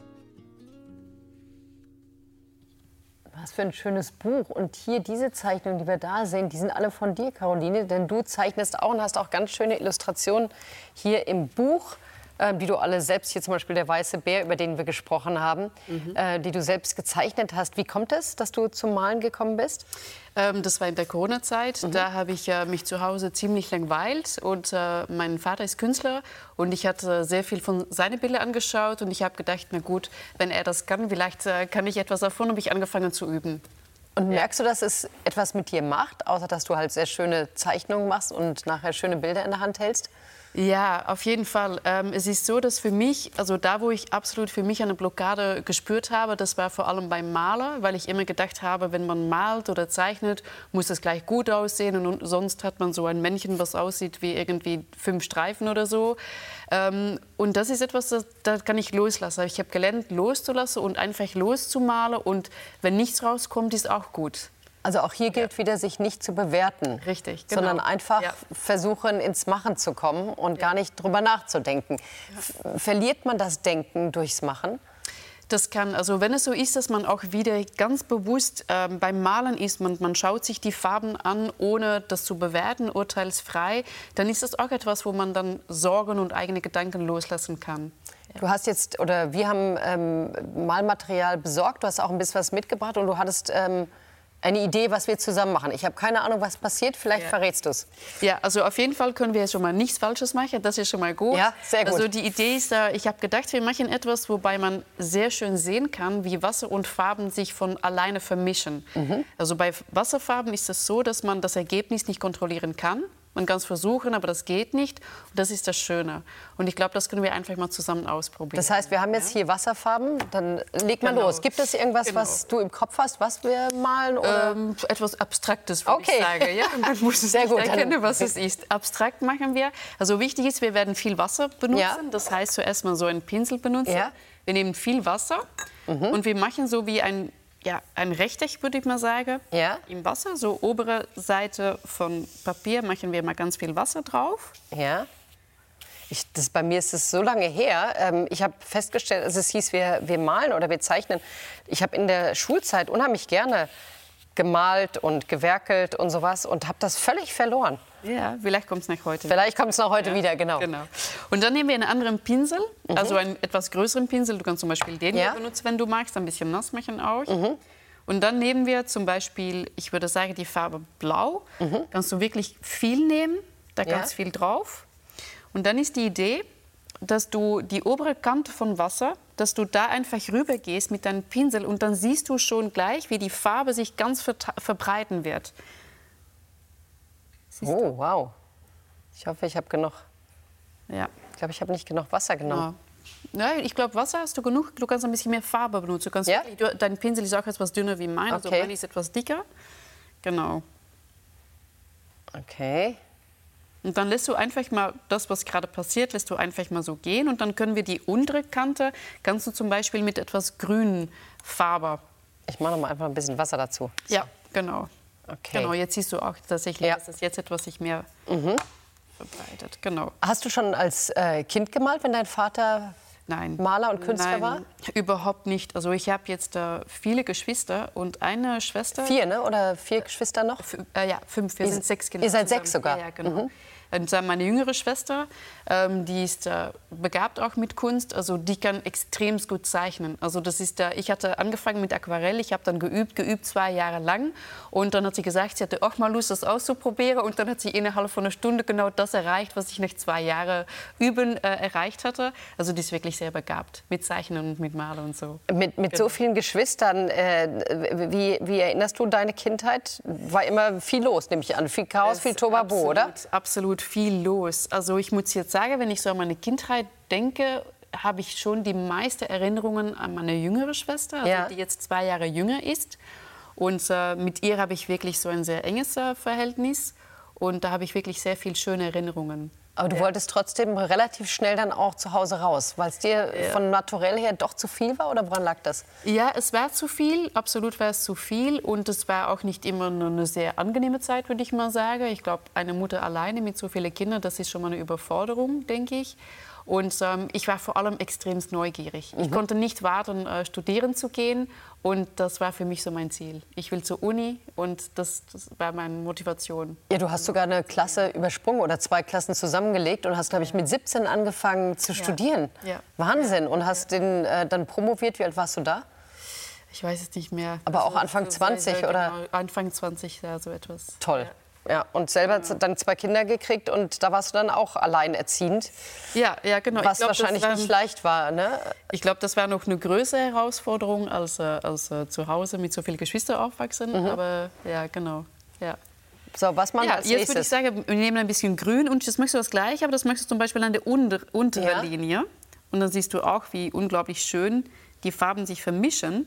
[SPEAKER 2] Was für ein schönes Buch. Und hier diese Zeichnungen, die wir da sehen, die sind alle von dir, Caroline. Denn du zeichnest auch und hast auch ganz schöne Illustrationen hier im Buch, äh, die du alle selbst, hier zum Beispiel der weiße Bär, über den wir gesprochen haben, mhm. äh, die du selbst gezeichnet hast. Wie kommt es, dass du zum Malen gekommen bist?
[SPEAKER 3] Ähm, das war in der Corona-Zeit.
[SPEAKER 2] Mhm.
[SPEAKER 3] Da habe ich äh, mich zu Hause ziemlich langweilt. Und äh, mein Vater ist Künstler. Und ich hatte sehr viel von seinen Bildern angeschaut. Und ich habe gedacht, na gut, wenn er das kann, vielleicht äh, kann ich etwas davon. Und habe ich angefangen zu üben.
[SPEAKER 2] Und merkst du, dass es etwas mit dir macht, außer dass du halt sehr schöne Zeichnungen machst und nachher schöne Bilder in der Hand hältst?
[SPEAKER 3] Ja, auf jeden Fall. Ähm, es ist so, dass für mich, also da, wo ich absolut für mich eine Blockade gespürt habe, das war vor allem beim Maler, weil ich immer gedacht habe, wenn man malt oder zeichnet, muss es gleich gut aussehen und sonst hat man so ein Männchen, was aussieht wie irgendwie fünf Streifen oder so. Ähm, und das ist etwas, das, das kann ich loslassen. Ich habe gelernt, loszulassen und einfach loszumalen und wenn nichts rauskommt, ist auch gut.
[SPEAKER 2] Also auch hier gilt wieder, sich nicht zu bewerten.
[SPEAKER 3] Richtig, genau.
[SPEAKER 2] Sondern einfach
[SPEAKER 3] ja.
[SPEAKER 2] versuchen, ins Machen zu kommen und ja. gar nicht drüber nachzudenken. Ja. Verliert man das Denken durchs Machen?
[SPEAKER 3] Das kann, also wenn es so ist, dass man auch wieder ganz bewusst äh, beim Malen ist, man, man schaut sich die Farben an, ohne das zu bewerten, urteilsfrei, dann ist das auch etwas, wo man dann Sorgen und eigene Gedanken loslassen kann.
[SPEAKER 2] Du hast jetzt, oder wir haben ähm, Malmaterial besorgt, du hast auch ein bisschen was mitgebracht und du hattest ähm, eine Idee, was wir zusammen machen. Ich habe keine Ahnung, was passiert. Vielleicht ja. verrätst du es.
[SPEAKER 3] Ja, also auf jeden Fall können wir schon mal nichts Falsches machen. Das ist schon mal gut.
[SPEAKER 2] Ja, sehr gut.
[SPEAKER 3] Also die Idee ist, ich habe gedacht, wir machen etwas, wobei man sehr schön sehen kann, wie Wasser und Farben sich von alleine vermischen. Mhm. Also bei Wasserfarben ist es so, dass man das Ergebnis nicht kontrollieren kann. Man kann es versuchen, aber das geht nicht. Und das ist das Schöne. Und ich glaube, das können wir einfach mal zusammen ausprobieren.
[SPEAKER 2] Das heißt, wir haben jetzt hier Wasserfarben. Dann leg mal genau. los. Gibt es irgendwas, genau. was du im Kopf hast, was wir malen? Oder?
[SPEAKER 3] Ähm, etwas Abstraktes, würde
[SPEAKER 2] okay.
[SPEAKER 3] ich sagen. Ja? Man muss es
[SPEAKER 2] Sehr
[SPEAKER 3] nicht
[SPEAKER 2] gut.
[SPEAKER 3] erkennen, was es ist. Abstrakt machen wir. Also wichtig ist, wir werden viel Wasser benutzen. Ja. Das heißt, zuerst mal so einen Pinsel benutzen. Ja. Wir nehmen viel Wasser mhm. und wir machen so wie ein Ja, ein Rechteck, würde ich mal sagen,
[SPEAKER 2] ja.
[SPEAKER 3] im Wasser. So obere Seite von Papier machen wir mal ganz viel Wasser drauf.
[SPEAKER 2] Ja. Ich, das, bei mir ist es so lange her. Ähm, ich habe festgestellt, also es hieß, wir, wir malen oder wir zeichnen. Ich habe in der Schulzeit unheimlich gerne gemalt und gewerkelt und sowas und habe das völlig verloren.
[SPEAKER 3] Ja, vielleicht kommt es noch heute.
[SPEAKER 2] Vielleicht kommt es noch heute
[SPEAKER 3] ja,
[SPEAKER 2] wieder, genau.
[SPEAKER 3] genau. Und dann nehmen wir einen anderen Pinsel, mhm. also einen etwas größeren Pinsel. Du kannst zum Beispiel den ja. hier benutzen, wenn du magst, ein bisschen nass machen auch. Mhm. Und dann nehmen wir zum Beispiel, ich würde sagen, die Farbe Blau. Mhm. Kannst du wirklich viel nehmen, da ganz ja. viel drauf. Und dann ist die Idee, dass du die obere Kante von Wasser, dass du da einfach rüber gehst mit deinem Pinsel und dann siehst du schon gleich, wie die Farbe sich ganz ver verbreiten wird.
[SPEAKER 2] Siehst oh, du? Wow. Ich hoffe, ich habe genug.
[SPEAKER 3] Ja.
[SPEAKER 2] Ich glaube, ich habe nicht genug Wasser genommen.
[SPEAKER 3] Ja. Ja, ich glaube, Wasser hast du genug. Du kannst ein bisschen mehr Farbe benutzen. Du kannst
[SPEAKER 2] ja?
[SPEAKER 3] wirklich, du, dein Pinsel ist auch etwas dünner wie mein,
[SPEAKER 2] okay.
[SPEAKER 3] also mein ist etwas dicker. Genau.
[SPEAKER 2] Okay.
[SPEAKER 3] Und dann lässt du einfach mal das, was gerade passiert, lässt du einfach mal so gehen. Und dann können wir die untere Kante, kannst du zum Beispiel mit etwas grünen Farbe.
[SPEAKER 2] Ich mache noch mal einfach ein bisschen Wasser dazu. So.
[SPEAKER 3] Ja, genau.
[SPEAKER 2] Okay.
[SPEAKER 3] Genau, jetzt siehst du auch tatsächlich,
[SPEAKER 2] ja.
[SPEAKER 3] dass das jetzt etwas sich mehr
[SPEAKER 2] mhm.
[SPEAKER 3] verbreitet. Genau.
[SPEAKER 2] Hast du schon als äh, Kind gemalt, wenn dein Vater
[SPEAKER 3] Nein.
[SPEAKER 2] Maler und Künstler
[SPEAKER 3] Nein,
[SPEAKER 2] war?
[SPEAKER 3] Überhaupt nicht. Also ich habe jetzt äh, viele Geschwister und eine Schwester.
[SPEAKER 2] Vier, ne? Oder vier Geschwister noch?
[SPEAKER 3] F äh, ja, fünf. Wir
[SPEAKER 2] ihr,
[SPEAKER 3] sind sechs Kinder.
[SPEAKER 2] Ihr seid
[SPEAKER 3] zusammen.
[SPEAKER 2] sechs sogar?
[SPEAKER 3] Ja, ja, genau.
[SPEAKER 2] Mhm.
[SPEAKER 3] Und äh, meine jüngere Schwester, ähm, die ist äh, begabt auch mit Kunst. Also die kann extrem gut zeichnen. Also das ist, äh, ich hatte angefangen mit Aquarell. Ich habe dann geübt, geübt zwei Jahre lang. Und dann hat sie gesagt, sie hatte auch mal Lust, das auszuprobieren. Und dann hat sie innerhalb von einer Stunde genau das erreicht, was ich nach zwei Jahren Üben äh, erreicht hatte. Also die ist wirklich sehr begabt mit Zeichnen und mit Malen und so.
[SPEAKER 2] Mit, mit genau. so vielen Geschwistern, äh, wie, wie erinnerst du deine Kindheit? War immer viel los, nehme ich an. Viel Chaos, viel Tobabo,
[SPEAKER 3] absolut,
[SPEAKER 2] oder?
[SPEAKER 3] Absolut viel los. Also ich muss jetzt sagen, wenn ich so an meine Kindheit denke, habe ich schon die meisten Erinnerungen an meine jüngere Schwester, also
[SPEAKER 2] ja.
[SPEAKER 3] die jetzt zwei Jahre jünger ist. Und äh, mit ihr habe ich wirklich so ein sehr enges äh, Verhältnis. Und da habe ich wirklich sehr viele schöne Erinnerungen.
[SPEAKER 2] Aber du
[SPEAKER 3] ja.
[SPEAKER 2] wolltest trotzdem relativ schnell dann auch zu Hause raus, weil es dir
[SPEAKER 3] ja.
[SPEAKER 2] von naturell her doch zu viel war, oder woran lag das?
[SPEAKER 3] Ja, es war zu viel, absolut war es zu viel. Und es war auch nicht immer eine sehr angenehme Zeit, würde ich mal sagen. Ich glaube, eine Mutter alleine mit so vielen Kindern, das ist schon mal eine Überforderung, denke ich. Und ähm, ich war vor allem extrem neugierig. Mhm. Ich konnte nicht warten, äh, studieren zu gehen. Und das war für mich so mein Ziel. Ich will zur Uni und das, das war meine Motivation.
[SPEAKER 2] Ja, du hast sogar eine Klasse übersprungen oder zwei Klassen zusammengelegt und hast, glaube ich, mit siebzehn angefangen zu
[SPEAKER 3] ja.
[SPEAKER 2] studieren.
[SPEAKER 3] Ja.
[SPEAKER 2] Wahnsinn. Und hast den, äh, dann promoviert. Wie alt warst du da?
[SPEAKER 3] Ich weiß es nicht mehr.
[SPEAKER 2] Aber
[SPEAKER 3] also,
[SPEAKER 2] auch Anfang zwanzig,
[SPEAKER 3] sehr,
[SPEAKER 2] oder?
[SPEAKER 3] Genau, Anfang zwanzig, ja, so etwas.
[SPEAKER 2] Toll. Ja. Ja, und selber ja. dann zwei Kinder gekriegt und da warst du dann auch alleinerziehend.
[SPEAKER 3] Ja, ja, genau.
[SPEAKER 2] Was
[SPEAKER 3] glaub,
[SPEAKER 2] wahrscheinlich
[SPEAKER 3] war,
[SPEAKER 2] nicht leicht war, ne?
[SPEAKER 3] Ich glaube, das war noch eine größere Herausforderung als, als uh, zu Hause mit so vielen Geschwistern aufwachsen. Mhm. Aber ja, genau. Ja.
[SPEAKER 2] So, was man
[SPEAKER 3] ja,
[SPEAKER 2] als
[SPEAKER 3] jetzt
[SPEAKER 2] nächstes?
[SPEAKER 3] würde ich sagen, wir nehmen ein bisschen grün und das möchtest du das gleiche, aber das möchtest du zum Beispiel an der unter, unteren
[SPEAKER 2] ja.
[SPEAKER 3] Linie. Und dann siehst du auch, wie unglaublich schön die Farben sich vermischen.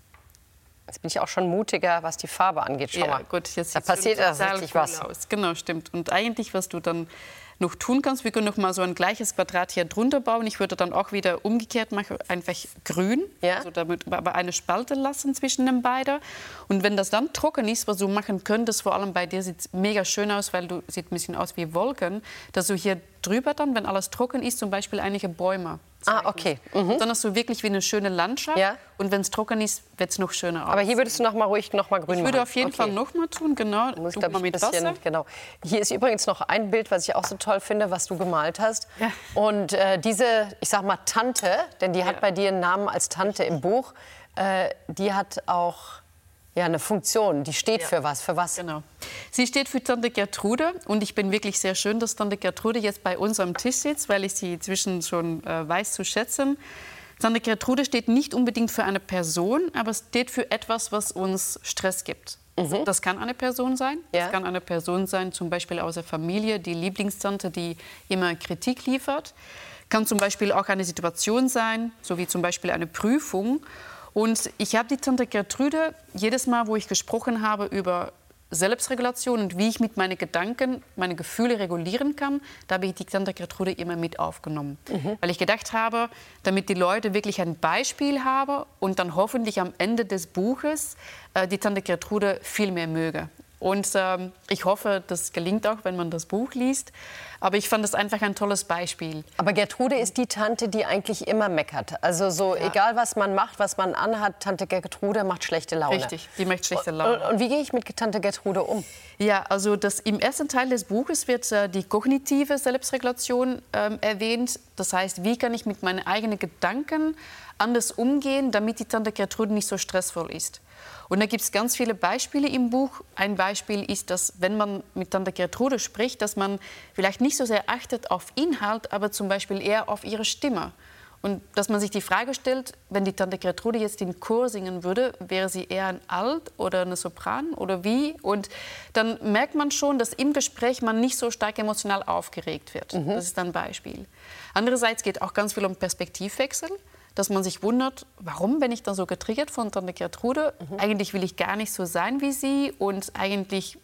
[SPEAKER 2] Jetzt bin ich auch schon mutiger, was die Farbe angeht. Schau
[SPEAKER 3] ja,
[SPEAKER 2] mal,
[SPEAKER 3] gut, jetzt
[SPEAKER 2] da passiert erst richtig
[SPEAKER 3] cool
[SPEAKER 2] was.
[SPEAKER 3] Aus. Genau, stimmt. Und eigentlich, was du dann noch tun kannst, wir können noch mal so ein gleiches Quadrat hier drunter bauen. Ich würde dann auch wieder umgekehrt machen, einfach grün.
[SPEAKER 2] Ja?
[SPEAKER 3] Also damit aber eine Spalte lassen zwischen den beiden. Und wenn das dann trocken ist, was du machen könntest, vor allem bei dir sieht es mega schön aus, weil du sieht ein bisschen aus wie Wolken, dass du hier drüber dann, wenn alles trocken ist, zum Beispiel einige Bäume zeichnest.
[SPEAKER 2] Ah, okay. Mhm.
[SPEAKER 3] Dann hast du wirklich wie eine schöne Landschaft.
[SPEAKER 2] Ja?
[SPEAKER 3] Und wenn es trocken ist, wird es noch schöner aus.
[SPEAKER 2] Aber hier würdest du noch mal ruhig noch mal grün machen.
[SPEAKER 3] Ich würde auf jeden
[SPEAKER 2] okay.
[SPEAKER 3] Fall noch mal tun, genau.
[SPEAKER 2] Du musst,
[SPEAKER 3] du
[SPEAKER 2] glaub
[SPEAKER 3] mal
[SPEAKER 2] ich,
[SPEAKER 3] mit
[SPEAKER 2] bisschen,
[SPEAKER 3] Wasser.
[SPEAKER 2] Genau. Hier ist übrigens noch ein Bild, was ich auch so toll finde, was du gemalt hast.
[SPEAKER 3] Ja.
[SPEAKER 2] Und äh, diese, ich sag mal Tante, denn die hat
[SPEAKER 3] Ja.
[SPEAKER 2] bei dir einen Namen als Tante im Buch, äh, die hat auch ja, eine Funktion, die steht
[SPEAKER 3] Ja.
[SPEAKER 2] für was. Für was?
[SPEAKER 3] Genau. Sie steht für Tante Gertrude und ich bin wirklich sehr schön, dass Tante Gertrude jetzt bei uns am Tisch sitzt, weil ich sie inzwischen schon äh, weiß zu schätzen. Tante Gertrude steht nicht unbedingt für eine Person, aber es steht für etwas, was uns Stress gibt. Mhm. Das kann eine Person sein.
[SPEAKER 2] Ja.
[SPEAKER 3] Das kann eine Person sein, zum Beispiel aus der Familie, die Lieblingstante, die immer Kritik liefert. Kann zum Beispiel auch eine Situation sein, so wie zum Beispiel eine Prüfung. Und ich habe die Tante Gertrude jedes Mal, wo ich gesprochen habe über Selbstregulation und wie ich mit meinen Gedanken meine Gefühle regulieren kann, da habe ich die Tante Gertrude immer mit aufgenommen. Mhm. Weil ich gedacht habe, damit die Leute wirklich ein Beispiel haben und dann hoffentlich am Ende des Buches äh, die Tante Gertrude viel mehr möge. Und ähm, ich hoffe, das gelingt auch, wenn man das Buch liest. Aber ich fand es einfach ein tolles Beispiel.
[SPEAKER 2] Aber Gertrude ist die Tante, die eigentlich immer meckert. Also so,
[SPEAKER 3] Ja.
[SPEAKER 2] egal was man macht, was man anhat, Tante Gertrude macht schlechte Laune.
[SPEAKER 3] Richtig, die macht schlechte Laune.
[SPEAKER 2] Und, und wie gehe ich mit Tante Gertrude um?
[SPEAKER 3] Ja, also das, im ersten Teil des Buches wird äh, die kognitive Selbstregulation ähm, erwähnt. Das heißt, wie kann ich mit meinen eigenen Gedanken anders umgehen, damit die Tante Gertrude nicht so stressvoll ist. Und da gibt es ganz viele Beispiele im Buch. Ein Beispiel ist, dass wenn man mit Tante Gertrude spricht, dass man vielleicht nicht so sehr achtet auf Inhalt, aber zum Beispiel eher auf ihre Stimme. Und dass man sich die Frage stellt, wenn die Tante Gertrude jetzt den Chor singen würde, wäre sie eher ein Alt oder eine Sopran oder wie? Und dann merkt man schon, dass im Gespräch man nicht so stark emotional aufgeregt wird. Mhm. Das ist ein Beispiel. Andererseits geht auch ganz viel um Perspektivwechsel. Dass man sich wundert, warum bin ich dann so getriggert von Tante Gertrude? Mhm. Eigentlich will ich gar nicht so sein wie sie und eigentlich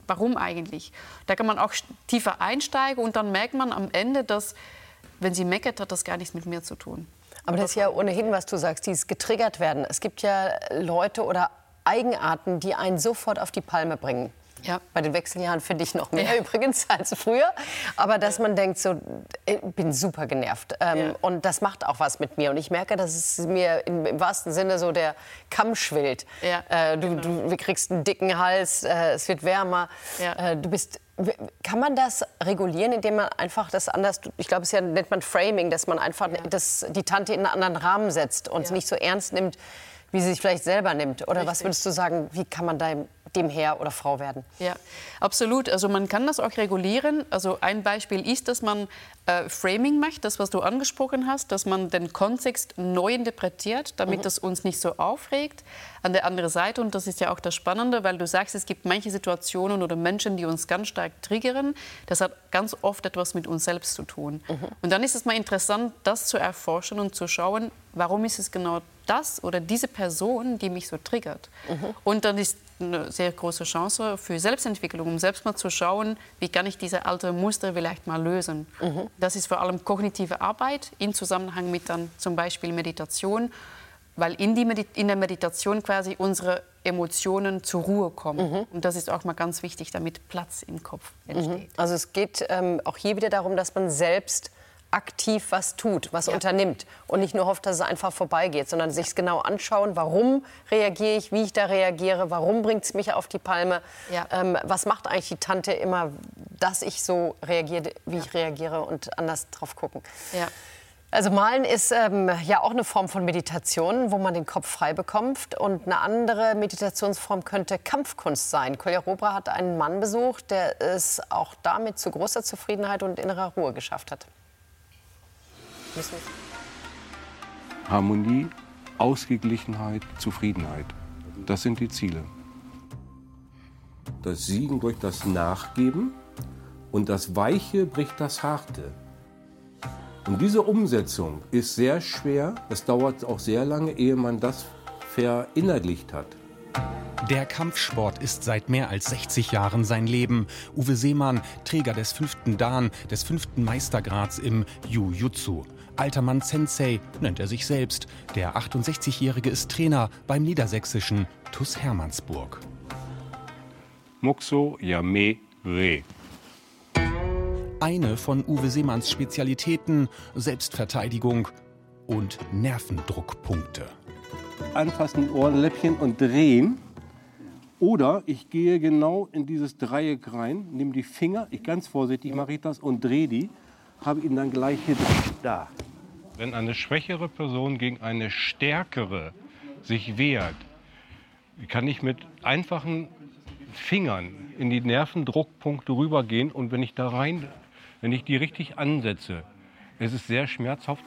[SPEAKER 3] Warum eigentlich? Da kann man auch tiefer einsteigen und dann merkt man am Ende, dass, wenn sie meckert, hat das gar nichts mit mir zu tun.
[SPEAKER 2] Aber das ist ja ohnehin, was du sagst, dieses getriggert werden. Es gibt ja Leute oder Eigenarten, die einen sofort auf die Palme bringen. Ja. Bei den Wechseljahren finde ich noch mehr ja. übrigens als früher. Aber dass man denkt, so, ich bin super genervt. Ähm, ja. Und das macht auch was mit mir. Und ich merke, dass es mir im, im wahrsten Sinne so der Kamm schwillt. Ja. Äh, du, genau. du kriegst einen dicken Hals, äh, es wird wärmer. Ja. Äh, du bist, kann man das regulieren, indem man einfach das anders, ich glaube, es ja, nennt man Framing, dass man einfach ja. das, die Tante in einen anderen Rahmen setzt und ja. nicht so ernst nimmt, wie sie sich vielleicht selber nimmt? Oder Richtig. Was würdest du sagen, wie kann man da dem Herr oder Frau werden?
[SPEAKER 3] Ja, absolut. Also man kann das auch regulieren. Also ein Beispiel ist, dass man äh, Framing macht, das, was du angesprochen hast, dass man den Kontext neu interpretiert, damit mhm. das uns nicht so aufregt. An der anderen Seite, und das ist ja auch das Spannende, weil du sagst, es gibt manche Situationen oder Menschen, die uns ganz stark triggern. Das hat ganz oft etwas mit uns selbst zu tun. Mhm. Und dann ist es mal interessant, das zu erforschen und zu schauen, warum ist es genau das oder diese Person, die mich so triggert. Mhm. Und dann ist eine sehr große Chance für Selbstentwicklung, um selbst mal zu schauen, wie kann ich diese alten Muster vielleicht mal lösen. Mhm. Das ist vor allem kognitive Arbeit in Zusammenhang mit dann zum Beispiel Meditation, weil in, die Medi- in der Meditation quasi unsere Emotionen zur Ruhe kommen. Mhm. Und das ist auch mal ganz wichtig, damit Platz im Kopf entsteht.
[SPEAKER 2] Mhm. Also es geht ähm, auch hier wieder darum, dass man selbst aktiv was tut, was ja. unternimmt und nicht nur hofft, dass es einfach vorbeigeht, sondern sich es genau anschauen, warum reagiere ich, wie ich da reagiere, warum bringt es mich auf die Palme, ja. ähm, was macht eigentlich die Tante immer, dass ich so reagiere, wie ja. ich reagiere und anders drauf gucken. Ja. Also Malen ist ähm, ja auch eine Form von Meditation, wo man den Kopf frei bekommt. Und eine andere Meditationsform könnte Kampfkunst sein. Kolja Robra hat einen Mann besucht, der es auch damit zu großer Zufriedenheit und innerer Ruhe geschafft hat.
[SPEAKER 14] Harmonie, Ausgeglichenheit, Zufriedenheit. Das sind die Ziele. Das Siegen durch das Nachgeben und das Weiche bricht das Harte. Und diese Umsetzung ist sehr schwer. Es dauert auch sehr lange, ehe man das verinnerlicht hat.
[SPEAKER 15] Der Kampfsport ist seit mehr als sechzig Jahren sein Leben. Uwe Seemann, Träger des fünften Dan, des fünften Meistergrads im Jiu-Jitsu. Alter Mann Sensei nennt er sich selbst. Der achtundsechzigjährige ist Trainer beim niedersächsischen T U S Hermannsburg.
[SPEAKER 14] Mukso Yame Re.
[SPEAKER 15] Eine von Uwe Seemanns Spezialitäten, Selbstverteidigung und Nervendruckpunkte.
[SPEAKER 14] Anfassen, Ohrenläppchen und drehen. Oder ich gehe genau in dieses Dreieck rein, nehme die Finger, ich ganz vorsichtig mache ich das und drehe die, habe ihn dann gleich hier da. Wenn eine schwächere Person gegen eine stärkere sich wehrt, kann ich mit einfachen Fingern in die Nervendruckpunkte rübergehen und wenn ich da rein, wenn ich die richtig ansetze, es ist sehr schmerzhaft.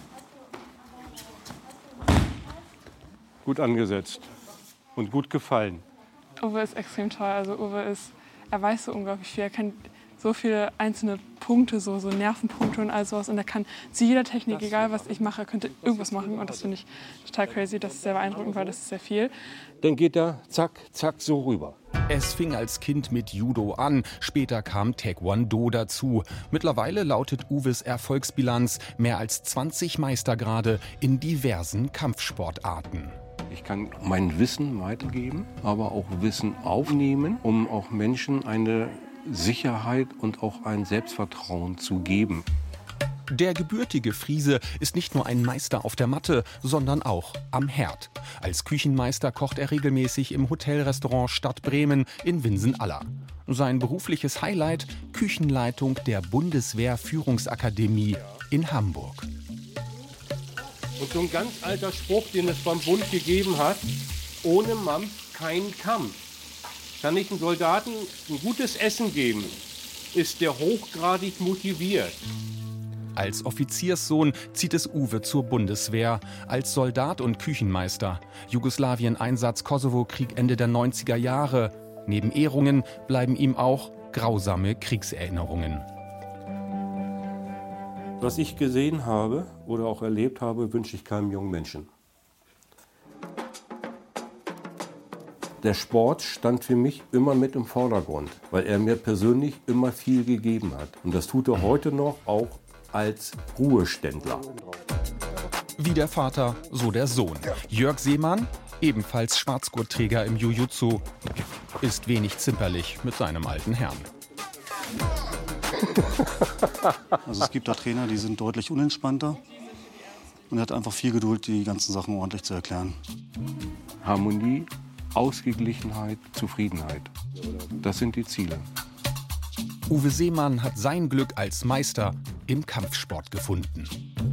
[SPEAKER 14] Gut angesetzt und gut gefallen.
[SPEAKER 16] Uwe ist extrem toll. Also Uwe ist, er weiß so unglaublich viel. Er kennt so viele einzelne Punkte, so, so Nervenpunkte und all sowas. Und er kann zu jeder Technik, egal was ich mache, könnte irgendwas machen. Und das finde ich total crazy. Das ist sehr beeindruckend, weil das ist sehr viel.
[SPEAKER 14] Dann geht er zack, zack so rüber.
[SPEAKER 15] Es fing als Kind mit Judo an, später kam Taekwondo dazu. Mittlerweile lautet Uwes Erfolgsbilanz mehr als zwanzig Meistergrade in diversen Kampfsportarten.
[SPEAKER 14] Ich kann mein Wissen weitergeben, aber auch Wissen aufnehmen, um auch Menschen eine Sicherheit und auch ein Selbstvertrauen zu geben.
[SPEAKER 15] Der gebürtige Friese ist nicht nur ein Meister auf der Matte, sondern auch am Herd. Als Küchenmeister kocht er regelmäßig im Hotelrestaurant Stadt Bremen in Winsen-Aller. Sein berufliches Highlight: Küchenleitung der Bundeswehr-Führungsakademie in Hamburg.
[SPEAKER 14] Und so ein ganz alter Spruch, den es vom Bund gegeben hat: ohne Mampf kein Kampf. Kann ich einem Soldaten ein gutes Essen geben, ist der hochgradig motiviert.
[SPEAKER 15] Als Offizierssohn zieht es Uwe zur Bundeswehr, als Soldat und Küchenmeister. Jugoslawien-Einsatz, Kosovo-Krieg Ende der neunziger Jahre. Neben Ehrungen bleiben ihm auch grausame Kriegserinnerungen.
[SPEAKER 14] Was ich gesehen habe oder auch erlebt habe, wünsche ich keinem jungen Menschen. Der Sport stand für mich immer mit im Vordergrund, weil er mir persönlich immer viel gegeben hat. Und das tut er heute noch, auch als Ruheständler.
[SPEAKER 15] Wie der Vater, so der Sohn. Jörg Seemann, ebenfalls Schwarzgurtträger im Jiu-Jitsu, ist wenig zimperlich mit seinem alten Herrn.
[SPEAKER 17] Also es gibt da Trainer, die sind deutlich unentspannter. Und er hat einfach viel Geduld, die ganzen Sachen ordentlich zu erklären.
[SPEAKER 14] Harmonie, Ausgeglichenheit, Zufriedenheit. Das sind die Ziele.
[SPEAKER 15] Uwe Seemann hat sein Glück als Meister im Kampfsport gefunden.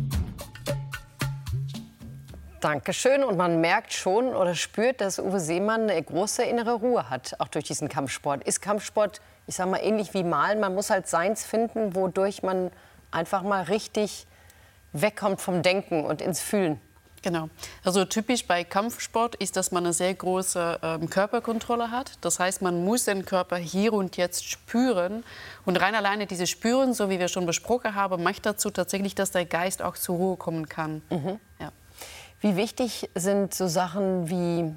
[SPEAKER 2] Dankeschön. Und man merkt schon oder spürt, dass Uwe Seemann eine große innere Ruhe hat, auch durch diesen Kampfsport. Ist Kampfsport, ich sag mal, ähnlich wie Malen? Man muss halt seins finden, wodurch man einfach mal richtig wegkommt vom Denken und ins Fühlen.
[SPEAKER 3] Genau. Also typisch bei Kampfsport ist, dass man eine sehr große ähm, Körperkontrolle hat. Das heißt, man muss den Körper hier und jetzt spüren. Und rein alleine dieses Spüren, so wie wir schon besprochen haben, macht dazu tatsächlich, dass der Geist auch zur Ruhe kommen kann.
[SPEAKER 2] Mhm.
[SPEAKER 3] Ja.
[SPEAKER 2] Wie wichtig sind so Sachen wie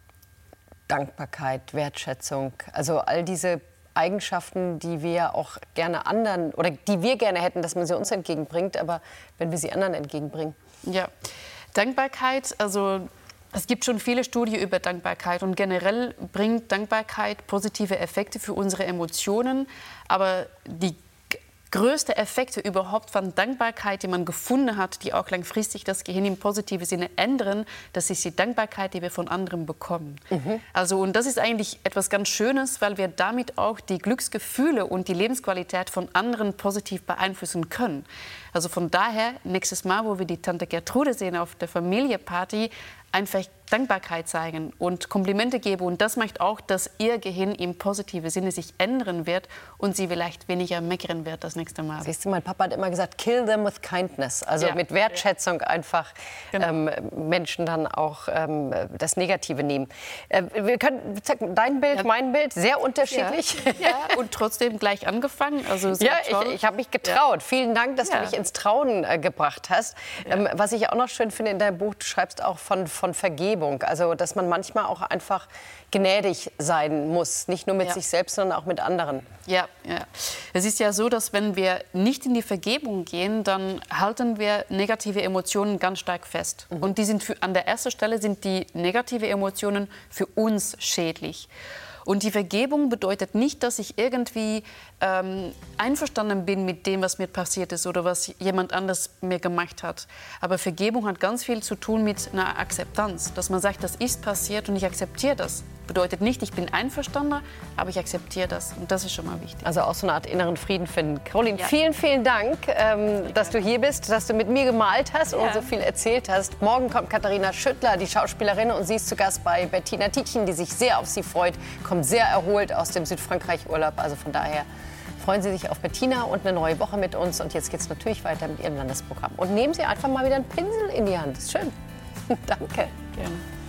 [SPEAKER 2] Dankbarkeit, Wertschätzung, also all diese Eigenschaften, die wir auch gerne anderen oder die wir gerne hätten, dass man sie uns entgegenbringt, aber wenn wir sie anderen entgegenbringen?
[SPEAKER 3] Ja, Dankbarkeit, also es gibt schon viele Studien über Dankbarkeit und generell bringt Dankbarkeit positive Effekte für unsere Emotionen, aber die größte Effekte überhaupt von Dankbarkeit, die man gefunden hat, die auch langfristig das Gehirn im positiven Sinne ändern, das ist die Dankbarkeit, die wir von anderen bekommen. Mhm. Also, und das ist eigentlich etwas ganz Schönes, weil wir damit auch die Glücksgefühle und die Lebensqualität von anderen positiv beeinflussen können. Also von daher, nächstes Mal, wo wir die Tante Gertrude sehen auf der Familienparty, einfach Dankbarkeit zeigen und Komplimente geben. Und das macht auch, dass ihr Gehirn im positiven Sinne sich ändern wird und sie vielleicht weniger meckern wird das nächste Mal.
[SPEAKER 2] Siehst du, mein Papa hat immer gesagt, kill them with kindness. Also
[SPEAKER 3] ja.
[SPEAKER 2] mit Wertschätzung einfach
[SPEAKER 3] genau.
[SPEAKER 2] ähm, Menschen dann auch ähm, das Negative nehmen. Äh, wir können, dein Bild, ja. mein Bild, sehr unterschiedlich.
[SPEAKER 3] Ja, ja. Und trotzdem gleich angefangen. Also
[SPEAKER 2] ja, ich, ich habe mich getraut. Ja. Vielen Dank, dass ja. du mich ins Trauen äh, gebracht hast. Ja. Ähm, was ich auch noch schön finde in deinem Buch, du schreibst auch von, von Vergebung. Also, dass man manchmal auch einfach gnädig sein muss. Nicht nur mit
[SPEAKER 3] ja.
[SPEAKER 2] sich selbst, sondern auch mit anderen.
[SPEAKER 3] Ja, ja, es ist ja so, dass wenn wir nicht in die Vergebung gehen, dann halten wir negative Emotionen ganz stark fest. Mhm. Und die sind für, an der ersten Stelle sind die negative Emotionen für uns schädlich. Und die Vergebung bedeutet nicht, dass ich irgendwie ähm, einverstanden bin mit dem, was mir passiert ist oder was jemand anders mir gemacht hat. Aber Vergebung hat ganz viel zu tun mit einer Akzeptanz. Dass man sagt, das ist passiert und ich akzeptiere das. Bedeutet nicht, ich bin einverstanden, aber ich akzeptiere das. Und das ist schon mal wichtig.
[SPEAKER 2] Also auch so eine Art inneren Frieden finden. Caroline,
[SPEAKER 3] ja.
[SPEAKER 2] vielen, vielen Dank, ähm, dass du hier bist, dass du mit mir gemalt hast und ja. so viel erzählt hast. Morgen kommt Katharina Schüttler, die Schauspielerin, und sie ist zu Gast bei Bettina Tietjen, die sich sehr auf sie freut. Kommt sehr erholt aus dem Südfrankreich-Urlaub. Also von daher freuen Sie sich auf Bettina und eine neue Woche mit uns. Und jetzt geht es natürlich weiter mit Ihrem Landesprogramm. Und nehmen Sie einfach mal wieder einen Pinsel in die Hand. Das ist schön. Danke.
[SPEAKER 3] Gerne.